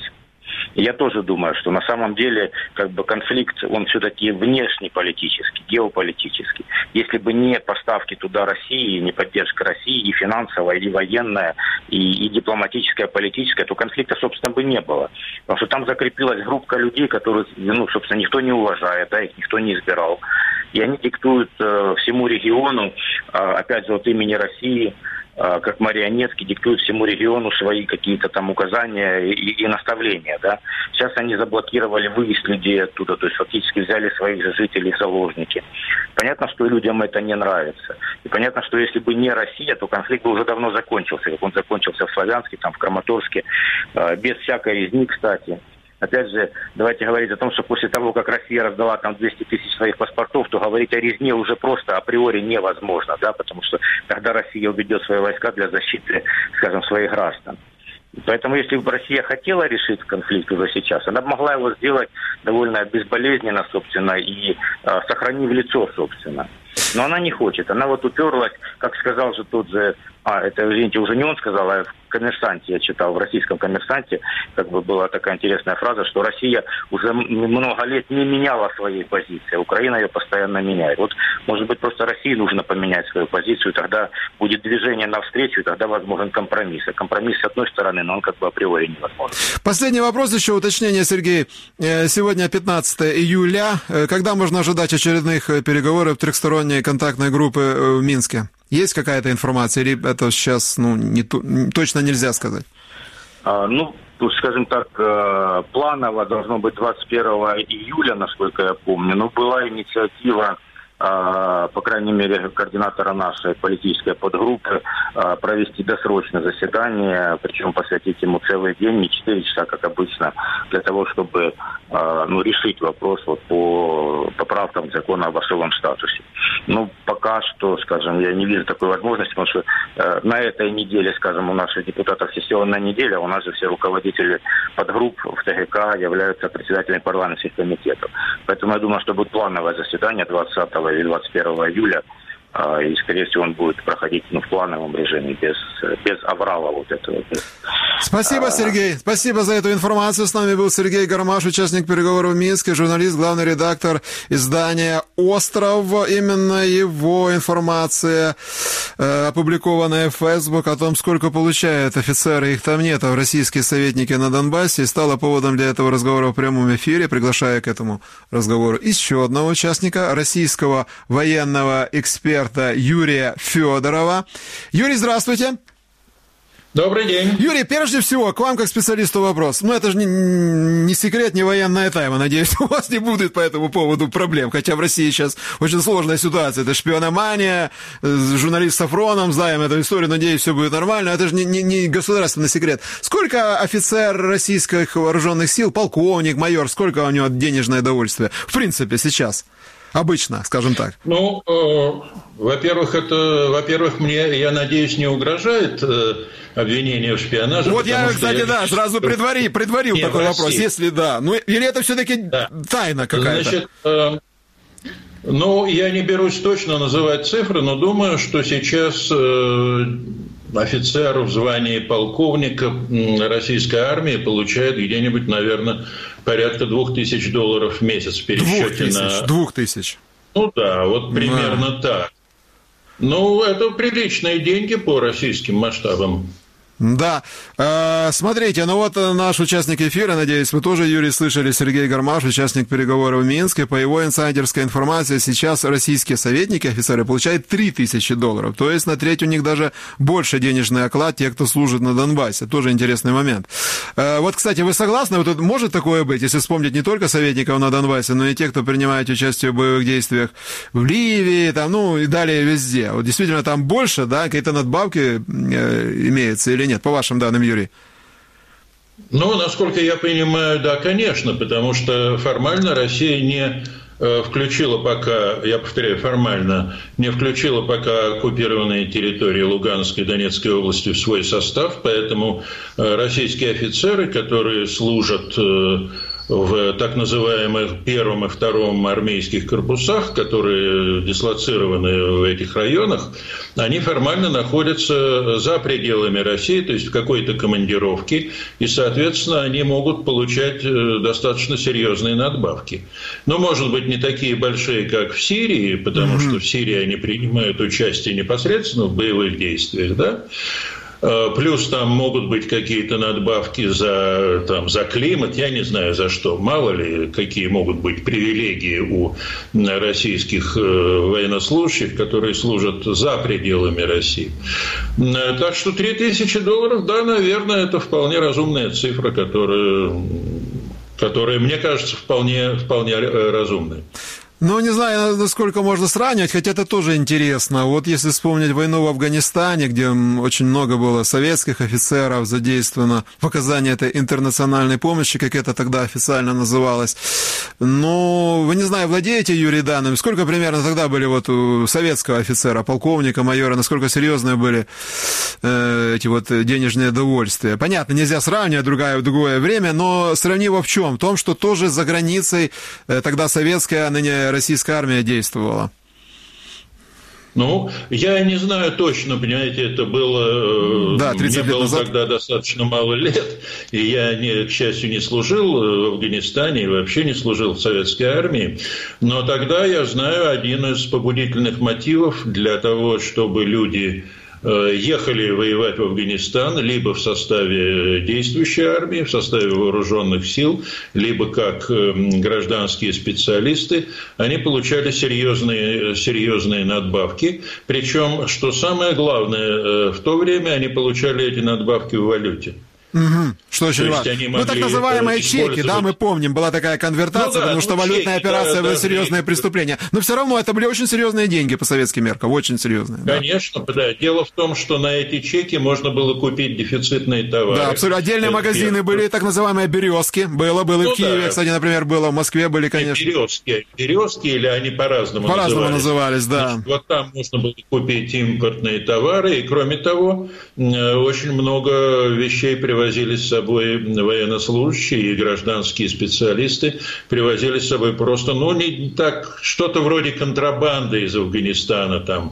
Я тоже думаю, что на самом деле как бы конфликт, он все-таки внешнеполитический, геополитический. Если бы не поставки туда России, не поддержка России и финансовая, и военная, и дипломатическая, политическая, то конфликта, собственно, бы не было. Потому что там закрепилась группа людей, которых, собственно, никто не уважает, да, их никто не избирал. И они диктуют всему региону, опять же, от имени России, как марионетки, диктуют всему региону свои какие-то там указания и наставления, да. Сейчас они заблокировали выезд людей оттуда, то есть фактически взяли своих же жителей в заложники. Понятно, что людям это не нравится. И понятно, что если бы не Россия, то конфликт бы уже давно закончился, как он закончился в Славянске, там в Краматорске, без всякой резни, кстати. Опять же, давайте говорить о том, что после того, как Россия раздала там 200 тысяч своих паспортов, то говорить о резне уже просто априори невозможно, да, потому что тогда Россия уведет свои войска для защиты, скажем, своих граждан. Поэтому, если бы Россия хотела решить конфликт уже сейчас, она бы могла его сделать довольно безболезненно, собственно, и сохранив лицо, собственно. Но она не хочет. Она вот уперлась, как сказал же тот же, это, извините, уже не он сказал, а в «Коммерсанте» я читал, в российском «Коммерсанте», как бы была такая интересная фраза, что Россия уже много лет не меняла своей позиции, а Украина ее постоянно меняет. Вот, может быть, просто России нужно поменять свою позицию, тогда будет движение навстречу, и тогда возможен компромисс. А компромисс с одной стороны, но он как бы априори невозможен. Последний вопрос, еще уточнение, Сергей. Сегодня 15 июля. Когда можно ожидать очередных переговоров трехсторонней контактной группы в Минске? Есть какая-то информация, или это сейчас точно нельзя сказать? Скажем так, планово должно быть 21 июля, насколько я помню, но была инициатива, по крайней мере, координатора нашей политической подгруппы, провести досрочное заседание, причем посвятить ему целый день, не 4 часа, как обычно, для того, чтобы решить вопрос вот по поправкам закона об особом статусе. Пока что, скажем, я не вижу такой возможности, потому что на этой неделе, скажем, у наших депутатов сессионная неделя, у нас же все руководители подгрупп в ТГК являются председателями парламентских комитетов. Поэтому я думаю, что будет плановое заседание 20 или 21 июля, и, скорее всего, он будет проходить в плановом режиме, без аврала вот этого, Спасибо, Сергей. Спасибо за эту информацию. С нами был Сергей Гармаш, участник переговоров в Минске, журналист, главный редактор издания «Остров». Именно его информация, опубликованная в Facebook, о том, сколько получают офицеры, их там нет, а российские советники на Донбассе, стала поводом для этого разговора в прямом эфире, приглашая к этому разговору еще одного участника, российского военного эксперта Юрия Федорова. Юрий, здравствуйте. Добрый день. Юрий, прежде всего, к вам как специалисту вопрос. Ну, это же не секрет, не военная тайна. Надеюсь, у вас не будет по этому поводу проблем. Хотя в России сейчас очень сложная ситуация. Это шпиономания, журналист с Сафроном, знаем эту историю. Надеюсь, все будет нормально. Это же не государственный секрет. Сколько офицер российских вооруженных сил, полковник, майор, сколько у него денежное довольствие? В принципе, сейчас. Обычно, скажем так. Ну, во-первых, мне, я надеюсь, не угрожает обвинение в шпионаже. Вот я, кстати, сразу предварил такой вопрос, если да. Ну, или это все-таки тайна какая-то? Значит, я не берусь точно называть цифры, но думаю, что сейчас офицер в звании полковника российской армии получает где-нибудь, наверное, порядка $2000 в месяц в пересчете на... 2000. Ну да, вот примерно так. Ну, это приличные деньги по российским масштабам. Да. Смотрите, наш участник эфира, надеюсь, вы тоже, Юрий, слышали, Сергей Гармаш, участник переговоров в Минске. По его инсайдерской информации, сейчас российские советники, офицеры, получают $3000. То есть на треть у них даже больше денежный оклад тех, кто служит на Донбассе. Тоже интересный момент. Вот, кстати, вы согласны? Вот может такое быть, если вспомнить не только советников на Донбассе, но и тех, кто принимает участие в боевых действиях в Ливии, и далее везде. Вот действительно там больше, да, какие-то надбавки имеются или нет, по вашим данным, Юрий? Ну, насколько я понимаю, да, конечно, потому что формально Россия не включила пока, я повторяю, формально не включила пока оккупированные территории Луганской и Донецкой области в свой состав, поэтому российские офицеры, которые служат в так называемых первом и втором армейских корпусах, которые дислоцированы в этих районах, они формально находятся за пределами России, то есть в какой-то командировке, и, соответственно, они могут получать достаточно серьезные надбавки. Но, может быть, не такие большие, как в Сирии, потому что в Сирии они принимают участие непосредственно в боевых действиях, да? Плюс там могут быть какие-то надбавки за климат, я не знаю за что. Мало ли, какие могут быть привилегии у российских военнослужащих, которые служат за пределами России. Так что $3000, да, наверное, это вполне разумная цифра, которая мне кажется, вполне разумная. Ну, не знаю, насколько можно сравнивать, хотя это тоже интересно. Вот если вспомнить войну в Афганистане, где очень много было советских офицеров задействовано в оказании этой интернациональной помощи, как это тогда официально называлось. Ну, вы, не знаю, владеете, Юрий, данными? Сколько примерно тогда были вот у советского офицера, полковника, майора, насколько серьезные были эти вот денежные довольствия? Понятно, нельзя сравнивать другое время, но сравнимо в чем? В том, что тоже за границей тогда советская, а ныне российская армия действовала. Ну, я не знаю точно, понимаете, это было... Да, 30 лет назад. Мне было тогда достаточно мало лет, и я, к счастью, не служил в Афганистане и вообще не служил в советской армии. Но тогда, я знаю, один из побудительных мотивов для того, чтобы люди ехали воевать в Афганистан либо в составе действующей армии, в составе вооруженных сил, либо как гражданские специалисты, они получали серьезные надбавки. Причем, что самое главное, в то время они получали эти надбавки в валюте. Угу. Что очень важно. Ну, так называемые чеки, да, мы помним, была такая конвертация, потому что валютная операция была серьезное преступление. Но все равно это были очень серьезные деньги по советским меркам, очень серьезные. Конечно, да. Дело в том, что на эти чеки можно было купить дефицитные товары. Да, абсолютно. Отдельные магазины были, так называемые березки. Было и в Киеве, кстати, например, было, в Москве были, конечно. Березки, или они по-разному назывались. По-разному назывались, да. Значит, вот там можно было купить импортные товары, и кроме того, очень много вещей привозили с собой военнослужащие и гражданские специалисты, привозили с собой просто, не так, что-то вроде контрабанды из Афганистана, там,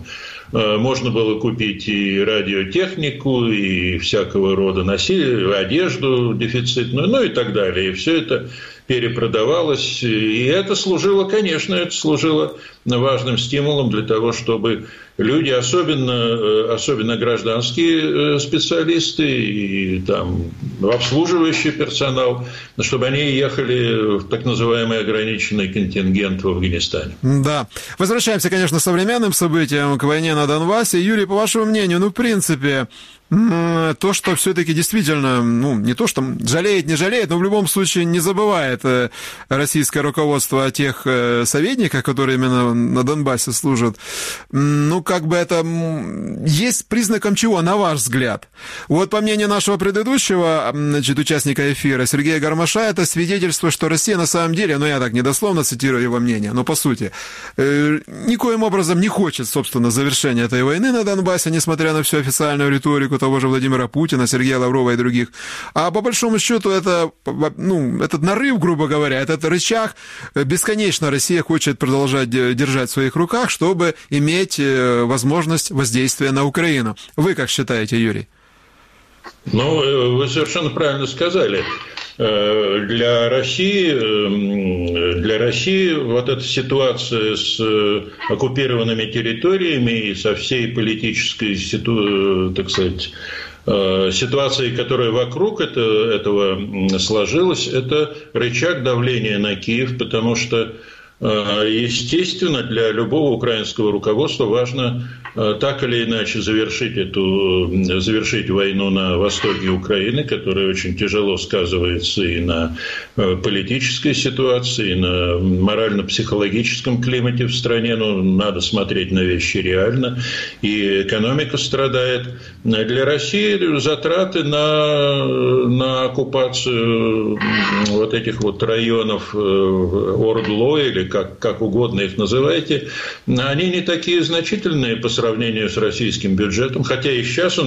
можно было купить и радиотехнику, и всякого рода одежду дефицитную, ну и так далее. И все это перепродавалось. И это служило, конечно, важным стимулом для того, чтобы люди, особенно гражданские специалисты и там обслуживающий персонал, чтобы они ехали в так называемый ограниченный контингент в Афганистане. Да. Возвращаемся, конечно, к современным событиям, к войне на Донбассе. Юрий, по вашему мнению, в принципе, то, что все-таки действительно, не то, что жалеет, не жалеет, но в любом случае не забывает российское руководство о тех советниках, которые именно на Донбассе служат, это есть признаком чего, на ваш взгляд? Вот по мнению нашего предыдущего, участника эфира Сергея Гармаша, это свидетельство, что Россия на самом деле, я так недословно цитирую его мнение, но по сути, никоим образом не хочет, собственно, завершения этой войны на Донбассе, несмотря на всю официальную риторику того же Владимира Путина, Сергея Лаврова и других. А по большому счету это, этот нарыв, грубо говоря, этот рычаг бесконечно Россия хочет продолжать держать в своих руках, чтобы иметь возможность воздействия на Украину. Вы как считаете, Юрий? Вы совершенно правильно сказали. Для России вот эта ситуация с оккупированными территориями и со всей политической, так сказать, ситуацией, которая вокруг этого сложилась, это рычаг давления на Киев, потому что, естественно, для любого украинского руководства важно так или иначе завершить войну на востоке Украины, которая очень тяжело сказывается и на политической ситуации, и на морально-психологическом климате в стране. Надо смотреть на вещи реально. И экономика страдает. Для России затраты на оккупацию вот этих вот районов Ордло, или как угодно их называйте, они не такие значительные по сравнению с российским бюджетом, хотя и сейчас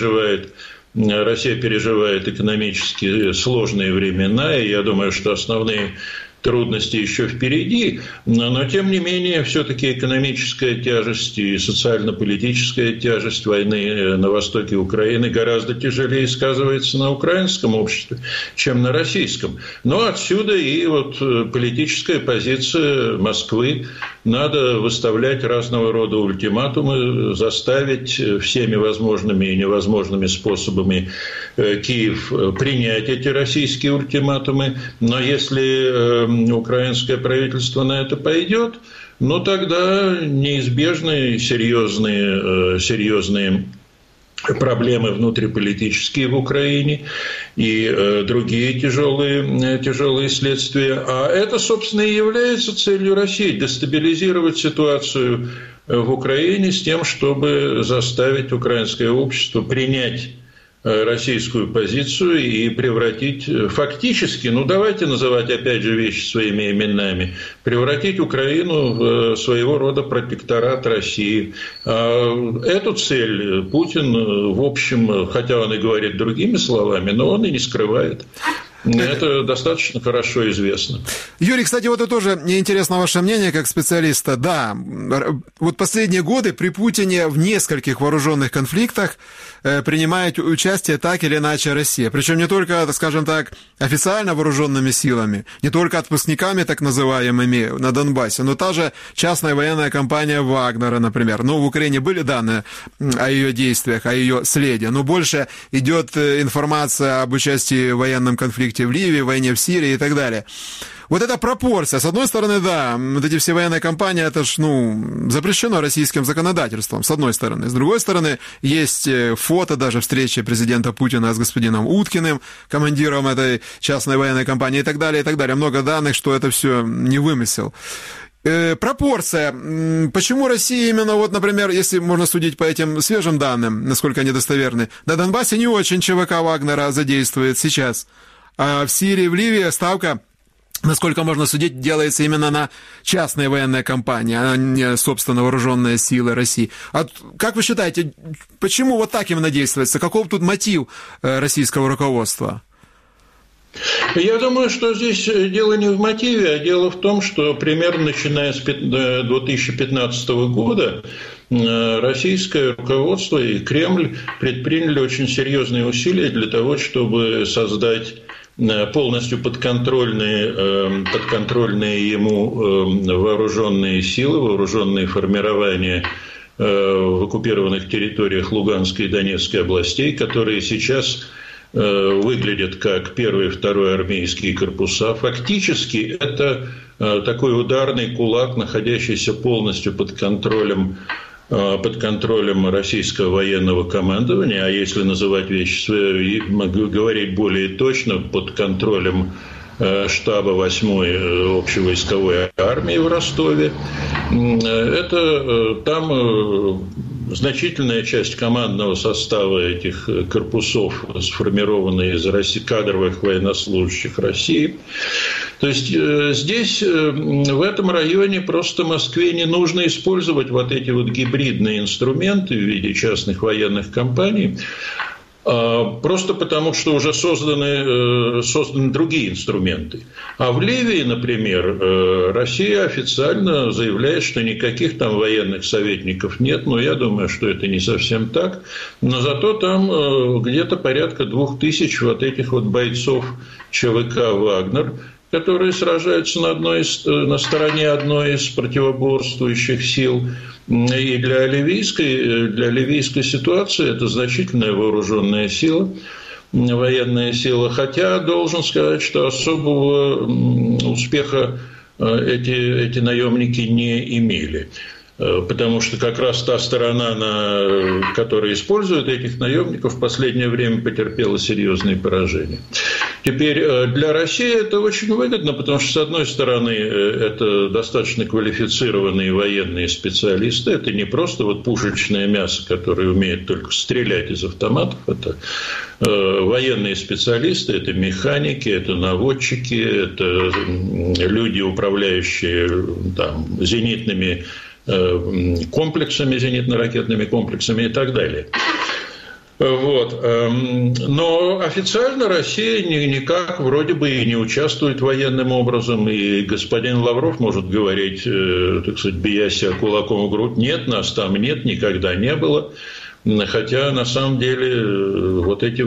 Россия переживает экономически сложные времена, и я думаю, что основные трудности еще впереди, но тем не менее все-таки экономическая тяжесть и социально-политическая тяжесть войны на востоке Украины гораздо тяжелее сказывается на украинском обществе, чем на российском. Но отсюда и вот политическая позиция Москвы. Надо выставлять разного рода ультиматумы, заставить всеми возможными и невозможными способами Киев принять эти российские ультиматумы. Но если украинское правительство на это пойдет, тогда неизбежны серьезные проблемы внутриполитические в Украине и другие тяжелые следствия. А это, собственно, и является целью России – дестабилизировать ситуацию в Украине с тем, чтобы заставить украинское общество принять российскую позицию и превратить фактически, давайте называть опять же вещи своими именами, превратить Украину в своего рода протекторат России. Эту цель Путин, в общем, хотя он и говорит другими словами, но он и не скрывает. Это достаточно хорошо известно. Юрий, кстати, вот это тоже мне интересно ваше мнение как специалиста. Да, вот последние годы при Путине в нескольких вооруженных конфликтах принимает участие так или иначе Россия. Причем не только, скажем так, официально вооруженными силами, не только отпускниками так называемыми на Донбассе, но та же частная военная компания Вагнера, например. В Украине были данные о ее действиях, о ее следе, но больше идет информация об участии в военном конфликте в Ливии, войне в Сирии и так далее. Вот эта пропорция, с одной стороны, да, вот эти все военные кампании, это ж, запрещено российским законодательством, с одной стороны. С другой стороны, есть фото даже встречи президента Путина с господином Уткиным, командиром этой частной военной компании и так далее, и так далее. Много данных, что это все не вымысел. Пропорция. Почему Россия именно, например, если можно судить по этим свежим данным, насколько они достоверны, на Донбассе не очень ЧВК Вагнера задействует сейчас, а в Сирии, в Ливии ставка, насколько можно судить, делается именно на частные военные компании, а не, собственно, вооруженные силы России. А как вы считаете, почему вот так именно действуется? Каков тут мотив российского руководства? Я думаю, что здесь дело не в мотиве, а дело в том, что примерно начиная с 2015 года российское руководство и Кремль предприняли очень серьезные усилия для того, чтобы создать полностью подконтрольные ему вооруженные силы, вооруженные формирования в оккупированных территориях Луганской и Донецкой областей, которые сейчас выглядят как 1-й и 2-й армейские корпуса. Фактически это такой ударный кулак, находящийся полностью под контролем российского военного командования, а если называть вещи, говорить более точно, под контролем штаба 8-й общевойсковой армии в Ростове. Это там значительная часть командного состава этих корпусов сформирована из кадровых военнослужащих России. То есть здесь, в этом районе, просто Москве не нужно использовать вот эти вот гибридные инструменты в виде частных военных компаний, просто потому, что уже созданы другие инструменты. А в Ливии, например, Россия официально заявляет, что никаких там военных советников нет, но я думаю, что это не совсем так. Но зато там где-то порядка 2000 вот этих вот бойцов ЧВК «Вагнер», которые сражаются на стороне одной из противоборствующих сил. И для ливийской ситуации это значительная вооруженная сила, военная сила. Хотя должен сказать, что особого успеха эти наемники не имели. Потому что как раз та сторона, которая использует этих наемников, в последнее время потерпела серьезные поражения. Теперь для России это очень выгодно, потому что, с одной стороны, это достаточно квалифицированные военные специалисты. Это не просто вот пушечное мясо, которое умеет только стрелять из автоматов. Это военные специалисты, это механики, это наводчики, это люди, управляющие там зенитными комплексами, зенитно-ракетными комплексами и так далее. Вот. Но официально Россия никак вроде бы и не участвует военным образом, и господин Лавров может говорить, так сказать, бия себя кулаком в грудь: нет, нас там нет, никогда не было. Хотя на самом деле вот эти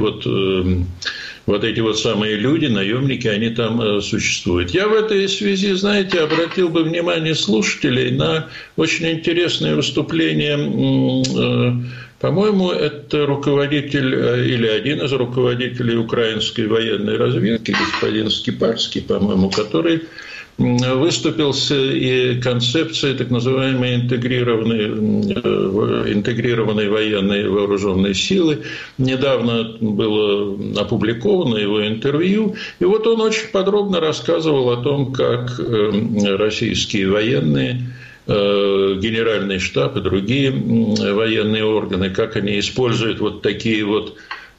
вот самые люди, наемники, они там существуют. Я в этой связи, знаете, обратил бы внимание слушателей на очень интересное выступление, по-моему, это руководитель или один из руководителей украинской военной разведки, господин Скипарский, по-моему, который выступил с концепцией так называемой интегрированной военной вооруженной силы. Недавно было опубликовано его интервью, и вот он очень подробно рассказывал о том, как российские военные, Генеральный штаб и другие военные органы, как они используют вот такие вот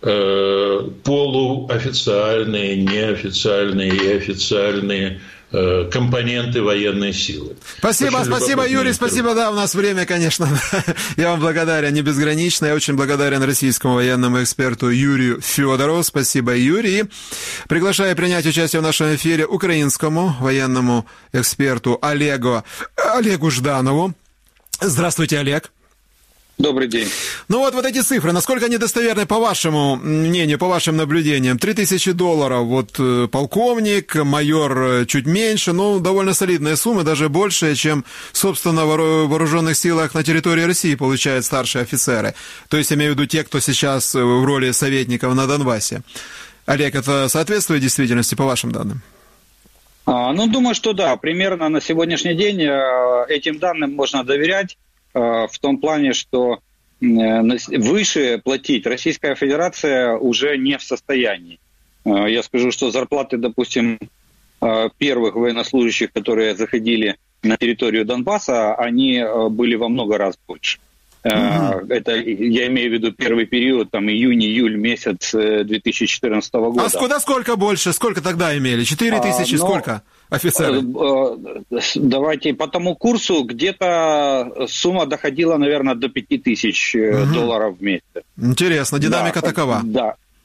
полуофициальные, неофициальные и официальные компоненты военной силы. Спасибо, Юрий, спасибо, да, у нас время, конечно, я вам благодарен, не безгранично, я очень благодарен российскому военному эксперту Юрию Федорову, спасибо, Юрий. Приглашаю принять участие в нашем эфире украинскому военному эксперту Олегу Жданову. Здравствуйте, Олег. Добрый день. Ну вот эти цифры, насколько они достоверны, по вашему мнению, по вашим наблюдениям? $3000, вот полковник, майор чуть меньше, но довольно солидная сумма, даже больше, чем, собственно, в вооруженных силах на территории России получают старшие офицеры. То есть, имею в виду те, кто сейчас в роли советников на Донбассе. Олег, это соответствует действительности, по вашим данным? Думаю, что да. Примерно на сегодняшний день этим данным можно доверять. В том плане, что выше платить Российская Федерация уже не в состоянии. Я скажу, что зарплаты, допустим, первых военнослужащих, которые заходили на территорию Донбасса, они были во много раз больше. Это я имею в виду первый период, там июнь-июль месяц 2014 года. А сколько больше? Сколько тогда имели? 4000, сколько офицеров? Давайте по тому курсу где-то сумма доходила, наверное, до $5000 в месяц. Интересно, динамика такова. Да.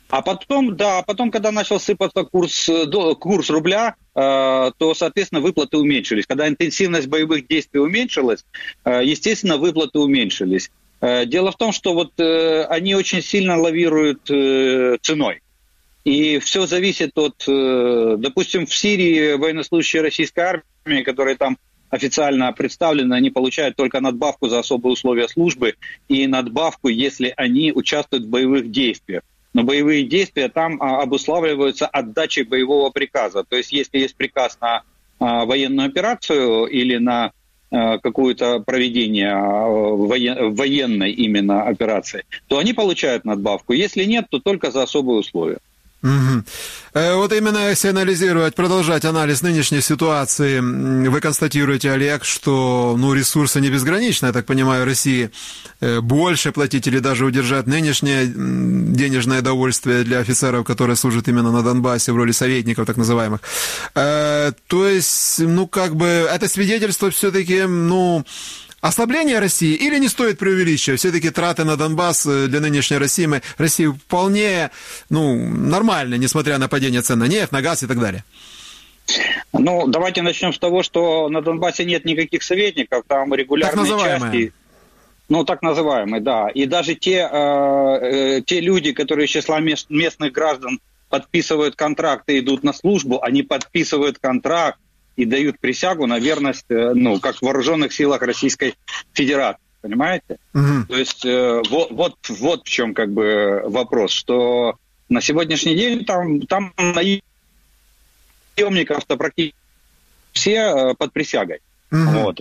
А потом, когда начал сыпаться курс рубля, то, соответственно, выплаты уменьшились. Когда интенсивность боевых действий уменьшилась, естественно, выплаты уменьшились. Дело в том, что вот они очень сильно лавируют ценой. И все зависит от, допустим, в Сирии военнослужащие российской армии, которые там официально представлены, они получают только надбавку за особые условия службы и надбавку, если они участвуют в боевых действиях. Но боевые действия там обуславливаются отдачей боевого приказа. То есть, если есть приказ на военную операцию или на какое-то проведение военной именно операции, то они получают надбавку. Если нет, то только за особые условия. Угу. Вот именно если анализировать, продолжать анализ нынешней ситуации, вы констатируете, Олег, что ресурсы не безграничны, я так понимаю, России больше платить или даже удержать нынешнее денежное довольствие для офицеров, которые служат именно на Донбассе в роли советников так называемых. То есть, это свидетельство все-таки, ослабление России или не стоит преувеличивать? Все-таки траты на Донбасс для нынешней России вполне нормальны, несмотря на падение цен на нефть, на газ и так далее. Давайте начнем с того, что на Донбассе нет никаких советников, там регулярные части. Так называемые, да. И даже те люди, которые из числа местных граждан подписывают контракт и идут на службу, они подписывают контракт и дают присягу на верность, как в вооруженных силах Российской Федерации, понимаете? Угу. То есть вот в чем вопрос, что на сегодняшний день там наемников-то практически все под присягой. Угу. Вот.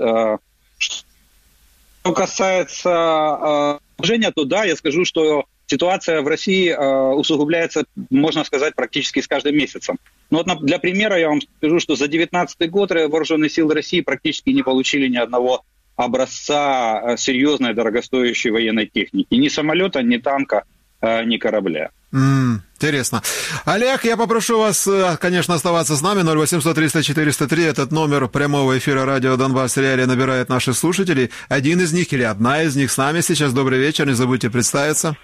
Что касается положения, то да, я скажу, что ситуация в России усугубляется, можно сказать, практически с каждым месяцем. Но для примера я вам скажу, что за 2019 год вооруженные силы России практически не получили ни одного образца серьезной дорогостоящей военной техники. Ни самолета, ни танка, ни корабля. Интересно. Олег, я попрошу вас, конечно, оставаться с нами. 0800-300-403, этот номер прямого эфира радио Донбасс Реалии набирает наших слушателей. Один из них или одна из них с нами сейчас. Добрый вечер, не забудьте представиться.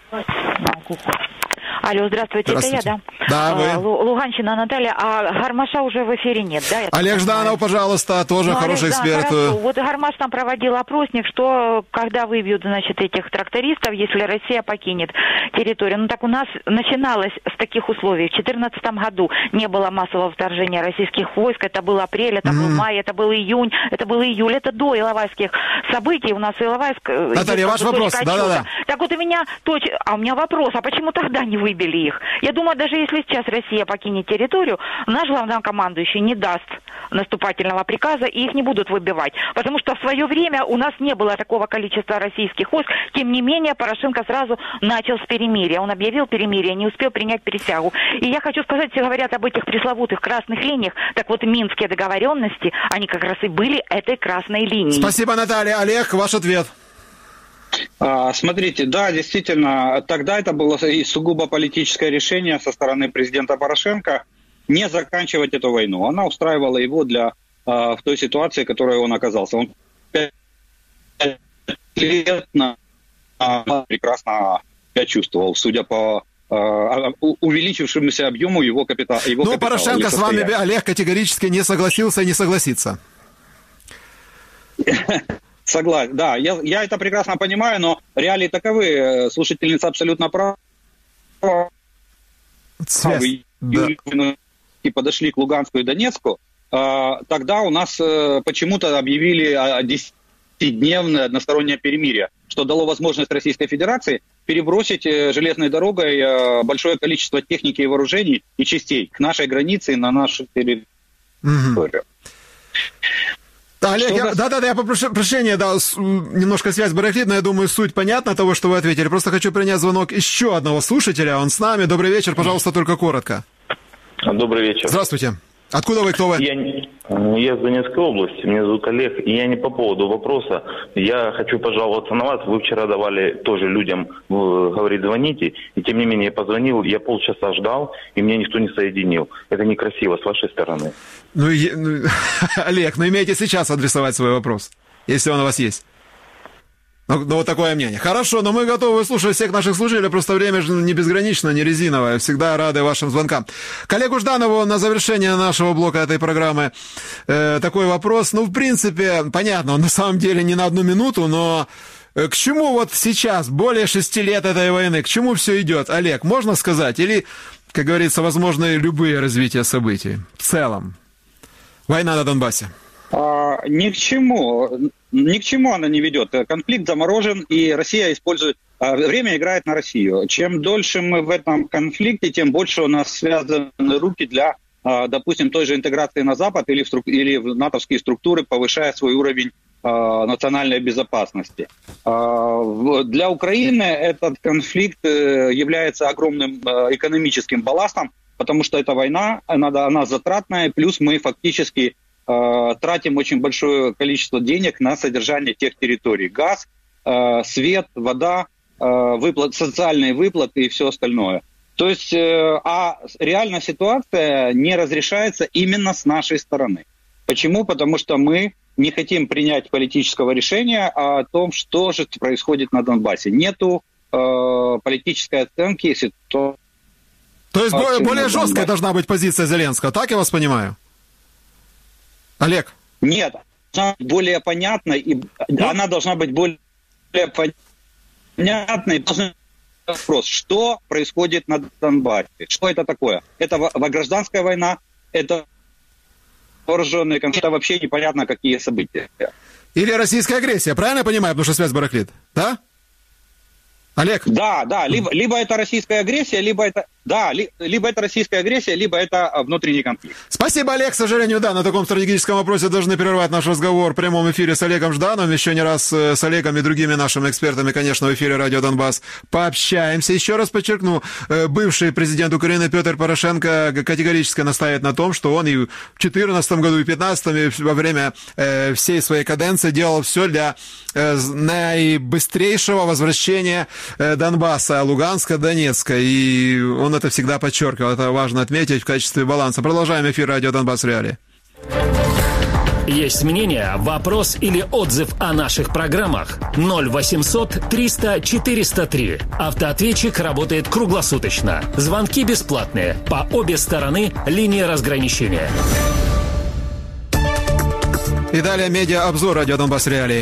Алло, здравствуйте, это я, да? Да, вы. Луганщина, Наталья, а Гармаша уже в эфире нет, да? Олег Жданов, пожалуйста, тоже хороший эксперт. Хорошо. Вот Гармаш там проводил опросник, что когда выбьют, этих трактористов, если Россия покинет территорию. Так у нас начиналось с таких условий. В 2014 году не было массового вторжения российских войск, это был апрель, это был май, это был июнь, это был июль, это до Иловайских событий. У нас Иловайск... Наталья, ваш вопрос, да-да-да. Так вот у меня вопрос, а почему тогда не выбили их? Я думаю, даже если сейчас Россия покинет территорию, наш главнокомандующий не даст наступательного приказа, и их не будут выбивать. Потому что в свое время у нас не было такого количества российских войск. Тем не менее, Порошенко сразу начал с перемирия. Он объявил перемирие, не успел принять присягу. И я хочу сказать, все говорят об этих пресловутых красных линиях. Так вот, минские договоренности, они как раз и были этой красной линией. Спасибо, Наталья. Олег, ваш ответ. Смотрите, да, действительно, тогда это было и сугубо политическое решение со стороны президента Порошенко не заканчивать эту войну. Она устраивала его в той ситуации, в которой он оказался. Он 5 лет прекрасно себя чувствовал, судя по увеличившемуся объему его капитала. Порошенко с вами, Олег, категорически не согласился и не согласится. Согласен, да, я это прекрасно понимаю, но реалии таковы. Слушательница абсолютно права. И подошли к Луганску и Донецку, тогда у нас почему-то объявили 10-дневное одностороннее перемирие, что дало возможность Российской Федерации перебросить железной дорогой большое количество техники и вооружений и частей к нашей границе и на нашу территорию. Олег, я попрошу прощения, немножко связь барахлит, но я думаю, суть понятна того, что вы ответили. Просто хочу принять звонок еще одного слушателя, он с нами. Добрый вечер, пожалуйста, только коротко. Добрый вечер. Здравствуйте. Откуда вы, кто вы? Я с Донецкой области, меня зовут Олег, и я не по поводу вопроса. Я хочу пожаловаться на вас. Вы вчера давали тоже людям, говорить, звоните, и тем не менее я позвонил, я полчаса ждал, и меня никто не соединил. Это некрасиво с вашей стороны. Олег, имейте сейчас адресовать свой вопрос, если он у вас есть. Ну, вот такое мнение. Хорошо, но мы готовы слушать всех наших слушателей, просто время же не безгранично, не резиновое. Всегда рады вашим звонкам. Коллегу Жданову на завершение нашего блока этой программы такой вопрос. Ну, в принципе, понятно, он на самом деле не на 1 минуту, но к чему вот сейчас, более 6 лет этой войны, к чему все идет? Олег, можно сказать? Или, как говорится, возможно, любые развития событий в целом? Война на Донбассе. Ни к чему она не ведет. Конфликт заморожен, и Россия использует... Время играет на Россию. Чем дольше мы в этом конфликте, тем больше у нас связаны руки для, допустим, той же интеграции на Запад или в натовские структуры, повышая свой уровень национальной безопасности. Для Украины этот конфликт является огромным экономическим балластом, потому что эта война, она затратная, плюс мы фактически тратим очень большое количество денег на содержание тех территорий. Газ, свет, вода, социальные выплаты и все остальное. То есть, а реальная ситуация не разрешается именно с нашей стороны. Почему? Потому что мы не хотим принять политического решения о том, что же происходит на Донбассе. Нету политической оценки ситуации. То есть более жесткая должна быть позиция Зеленского, так я вас понимаю? Олег? Нет, она более понятной, и она должна быть более понятной. Вопрос, что происходит на Донбассе? Что это такое? Это гражданская война, это вооруженные конфликты, это вообще непонятно, какие события. Или российская агрессия, правильно я понимаю, потому что связь барахлит, да? Олег? Да, либо это российская агрессия, либо это российская агрессия, либо это внутренний конфликт. Спасибо, Олег. К сожалению, да, на таком стратегическом вопросе должны прервать наш разговор в прямом эфире с Олегом Ждановым. Еще не раз с Олегом и другими нашими экспертами, конечно, в эфире «Радио Донбасс» пообщаемся. Еще раз подчеркну, бывший президент Украины Петр Порошенко категорически настаивает на том, что он и в 2014 году, и в 2015, и во время всей своей каденции делал все для наибыстрейшего возвращения Донбасса, Луганска, Донецка. И он это всегда подчеркивал. Это важно отметить в качестве баланса. Продолжаем эфир «Радио Донбасс Реалии». Есть мнение, вопрос или отзыв о наших программах? 0800 300 403. Автоответчик работает круглосуточно. Звонки бесплатные. По обе стороны линии разграничения. И далее медиа-обзор «Радио Донбасс Реалии».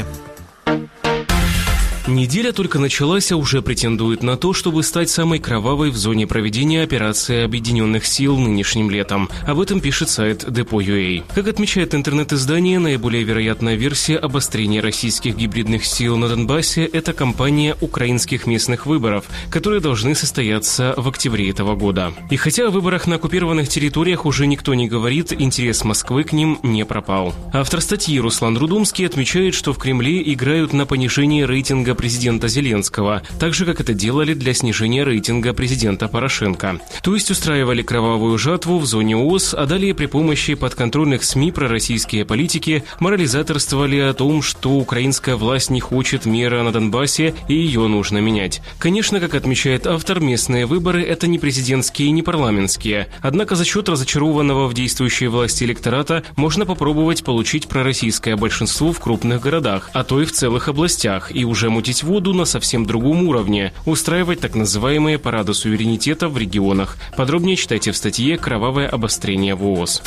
Неделя только началась, а уже претендует на то, чтобы стать самой кровавой в зоне проведения операции Объединенных сил нынешним летом. Об этом пишет сайт Depo.ua. Как отмечает интернет-издание, наиболее вероятная версия обострения российских гибридных сил на Донбассе – это кампания украинских местных выборов, которые должны состояться в октябре этого года. И хотя о выборах на оккупированных территориях уже никто не говорит, интерес Москвы к ним не пропал. Автор статьи Руслан Рудумский отмечает, что в Кремле играют на понижение рейтинга президента Зеленского, так же, как это делали для снижения рейтинга президента Порошенко. То есть устраивали кровавую жатву в зоне ООС, а далее при помощи подконтрольных СМИ пророссийские политики морализаторствовали о том, что украинская власть не хочет мира на Донбассе и ее нужно менять. Конечно, как отмечает автор, местные выборы – это не президентские и не парламентские. Однако за счет разочарованного в действующей власти электората можно попробовать получить пророссийское большинство в крупных городах, а то и в целых областях, и уже мутить воду на совсем другом уровне, устраивать так называемые парады суверенитета в регионах. Подробнее читайте в статье «Кровавое обострение в ООС».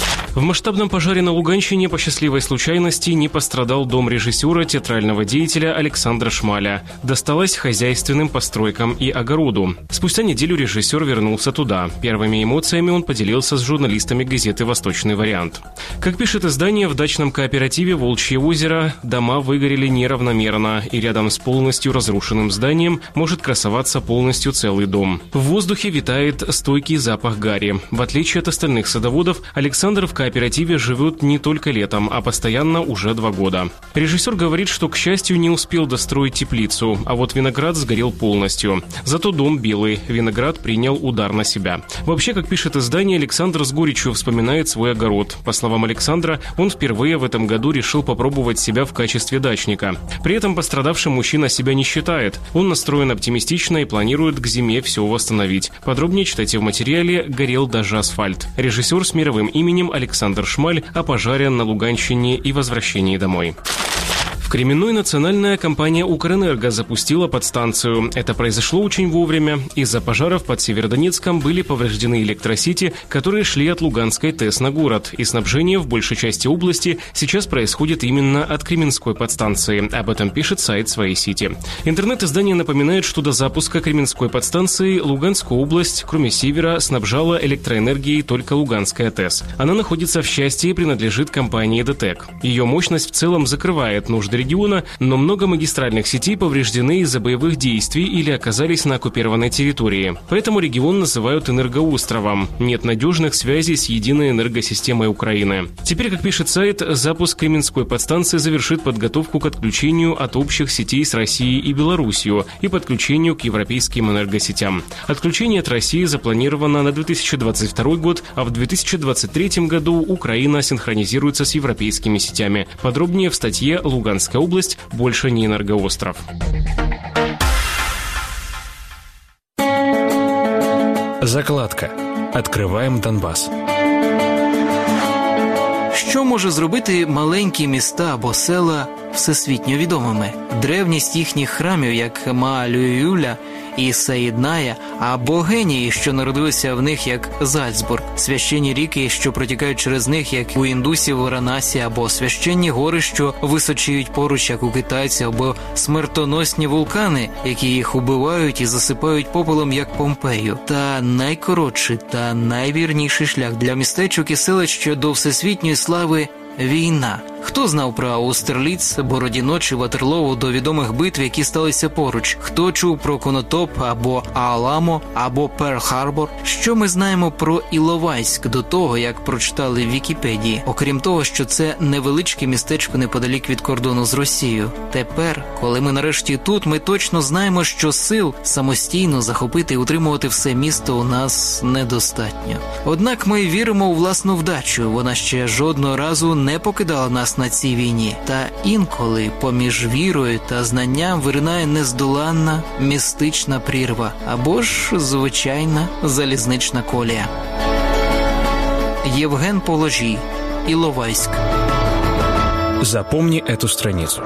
В масштабном пожаре на Луганщине по счастливой случайности не пострадал дом режиссера, театрального деятеля Александра Шмаля. Досталось хозяйственным постройкам и огороду. Спустя неделю режиссер вернулся туда. Первыми эмоциями он поделился с журналистами газеты «Восточный вариант». Как пишет издание, в дачном кооперативе «Волчье озеро» дома выгорели неравномерно, и рядом с полностью разрушенным зданием может красоваться полностью целый дом. В воздухе витает стойкий запах гари. В отличие от остальных садоводов, Александр в кооперативе живет не только летом, а постоянно уже 2 года. Режиссер говорит, что, к счастью, не успел достроить теплицу, а вот виноград сгорел полностью. Зато дом белый, виноград принял удар на себя. Вообще, как пишет издание, Александр с горечью вспоминает свой огород. По словам Александра, он впервые в этом году решил попробовать себя в качестве дачника. При этом пострадавшим мужчина себя не считает. Он настроен оптимистично и планирует к зиме все восстановить. Подробнее читайте в материале «Горел даже асфальт». Режиссер с мировым именем Александр Шмаль о пожаре на Луганщине и возвращении домой. В Кременной национальная компания «Укрэнерго» запустила подстанцию. Это произошло очень вовремя. Из-за пожаров под Северодонецком были повреждены электросети, которые шли от Луганской ТЭС на город. И снабжение в большей части области сейчас происходит именно от Кременской подстанции. Об этом пишет сайт «Своей сети». Интернет-издание напоминает, что до запуска Кременской подстанции Луганскую область, кроме севера, снабжала электроэнергией только Луганская ТЭС. Она находится в Счастье и принадлежит компании «ДТЭК». Ее мощность в целом закрывает нужды региона, но много магистральных сетей повреждены из-за боевых действий или оказались на оккупированной территории. Поэтому регион называют энергоостровом. Нет надежных связей с единой энергосистемой Украины. Теперь, как пишет сайт, запуск Кременской подстанции завершит подготовку к отключению от общих сетей с Россией и Белоруссией и подключению к европейским энергосетям. Отключение от России запланировано на 2022 год, а в 2023 году Украина синхронизируется с европейскими сетями. Подробнее в статье «Луганская область. Больше не энергоостров». Закладка. Откриваємо Донбас. Що може зробити маленькі міста або села всесвітньо відомими? Древність їхніх храмів, як Маалююля і Саїдная, або генії, що народилися в них, як Зальцбург, священні ріки, що протікають через них, як у індусів Варанасі, або священні гори, що височіють поруч, як у китайців, або смертоносні вулкани, які їх убивають і засипають попелом, як Помпею. Та найкоротший та найвірніший шлях для містечок і селищ щодо всесвітньої слави – війна. Хто знав про Аустерліц, Бородіно чи Ватерлоу до відомих битв, які сталися поруч? Хто чув про Конотоп або Аламо, або Перл-Харбор? Що ми знаємо про Іловайськ до того, як прочитали в Вікіпедії? Окрім того, що це невеличке містечко неподалік від кордону з Росією. Тепер, коли ми нарешті тут, ми точно знаємо, що сил самостійно захопити і утримувати все місто у нас недостатньо. Однак ми віримо у власну вдачу. Вона ще жодного разу не покидала нас на цій війні. Та інколи поміж вірою та знанням виринає нездоланна містична прірва або ж звичайна залізнична колія. Євген Положій, Іловайськ. Запомни эту страницу.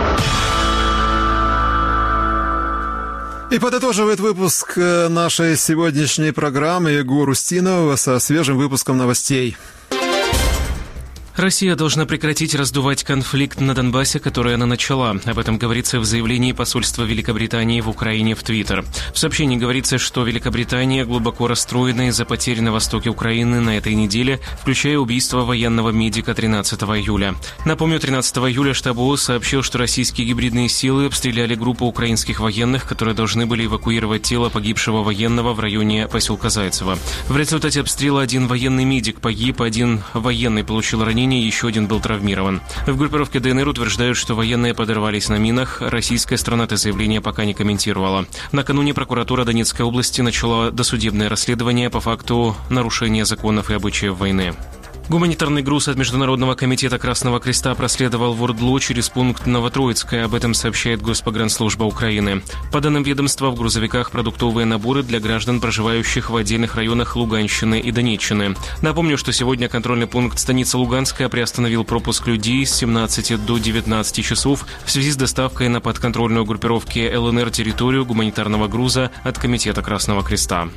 И подытоживает выпуск нашей сегодняшней программы Егор Устинов со свежим выпуском новостей. Россия должна прекратить раздувать конфликт на Донбассе, который она начала. Об этом говорится в заявлении посольства Великобритании в Украине в Твиттер. В сообщении говорится, что Великобритания глубоко расстроена из-за потерь на востоке Украины на этой неделе, включая убийство военного медика 13 июля. Напомню, 13 июля штаб ООС сообщил, что российские гибридные силы обстреляли группу украинских военных, которые должны были эвакуировать тело погибшего военного в районе поселка Зайцево. В результате обстрела один военный медик погиб, один военный получил ранение, еще один был травмирован. В группировке ДНР утверждают, что военные подорвались на минах. Российская сторона это заявление пока не комментировала. Накануне прокуратура Донецкой области начала досудебное расследование по факту нарушения законов и обычаев войны. Гуманитарный груз от Международного комитета Красного Креста проследовал в Ордлу через пункт Новотроицкое. Об этом сообщает Госпогранслужба Украины. По данным ведомства, в грузовиках продуктовые наборы для граждан, проживающих в отдельных районах Луганщины и Донеччины. Напомню, что сегодня контрольный пункт станицы Луганская приостановил пропуск людей с 17 до 19 часов в связи с доставкой на подконтрольную группировке ЛНР территорию гуманитарного груза от Комитета Красного Креста.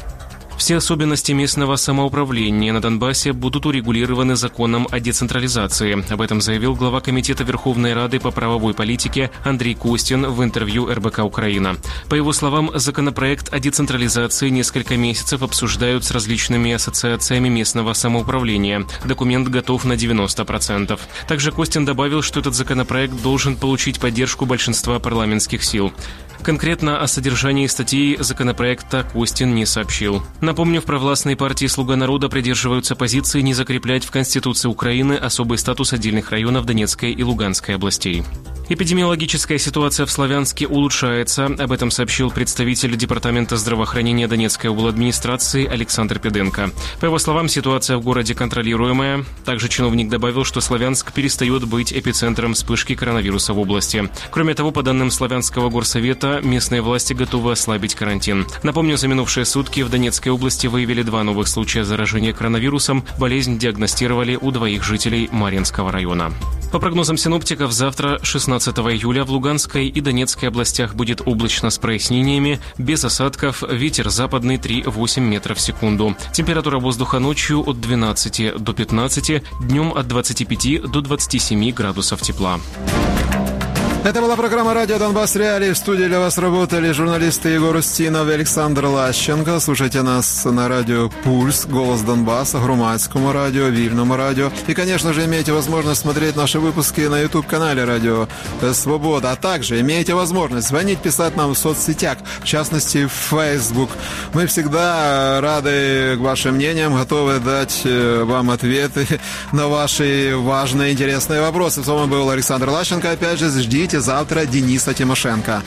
Все особенности местного самоуправления на Донбассе будут урегулированы законом о децентрализации. Об этом заявил глава Комитета Верховной Рады по правовой политике Андрей Костин в интервью РБК «Украина». По его словам, законопроект о децентрализации несколько месяцев обсуждают с различными ассоциациями местного самоуправления. Документ готов на 90%. Также Костин добавил, что этот законопроект должен получить поддержку большинства парламентских сил. Конкретно о содержании статей законопроекта Костин не сообщил. Напомню, в провластной партии «Слуга народа» придерживаются позиции не закреплять в Конституции Украины особый статус отдельных районов Донецкой и Луганской областей. Эпидемиологическая ситуация в Славянске улучшается. Об этом сообщил представитель Департамента здравоохранения Донецкой обладминистрации Александр Педенко. По его словам, ситуация в городе контролируемая. Также чиновник добавил, что Славянск перестает быть эпицентром вспышки коронавируса в области. Кроме того, по данным Славянского горсовета, местные власти готовы ослабить карантин. Напомню, за минувшие сутки в Донецкой области выявили 2 новых случая заражения коронавирусом. Болезнь диагностировали у 2 жителей Марьинского района. По прогнозам синоптиков, завтра, 16 июля, в Луганской и Донецкой областях будет облачно с прояснениями, без осадков, ветер западный 3,8 метров в секунду. Температура воздуха ночью от 12 до 15, днем от 25 до 27 градусов тепла. Это была программа «Радио Донбасс Реалии». В студии для вас работали журналисты Егор Устинов и Александр Лащенко. Слушайте нас на радио «Пульс», «Голос Донбасса», Громадскому радио, Вильному радио. И, конечно же, имеете возможность смотреть наши выпуски на YouTube-канале «Радио Свобода». А также имеете возможность звонить, писать нам в соцсетях, в частности, в Facebook. Мы всегда рады вашим мнениям, готовы дать вам ответы на ваши важные, интересные вопросы. С вами был Александр Лащенко. Опять же, ждите завтра Дениса Тимошенко.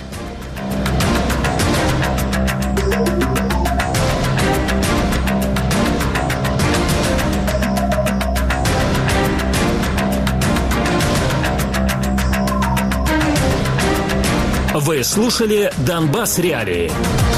Вы слушали «Донбасс Реалии».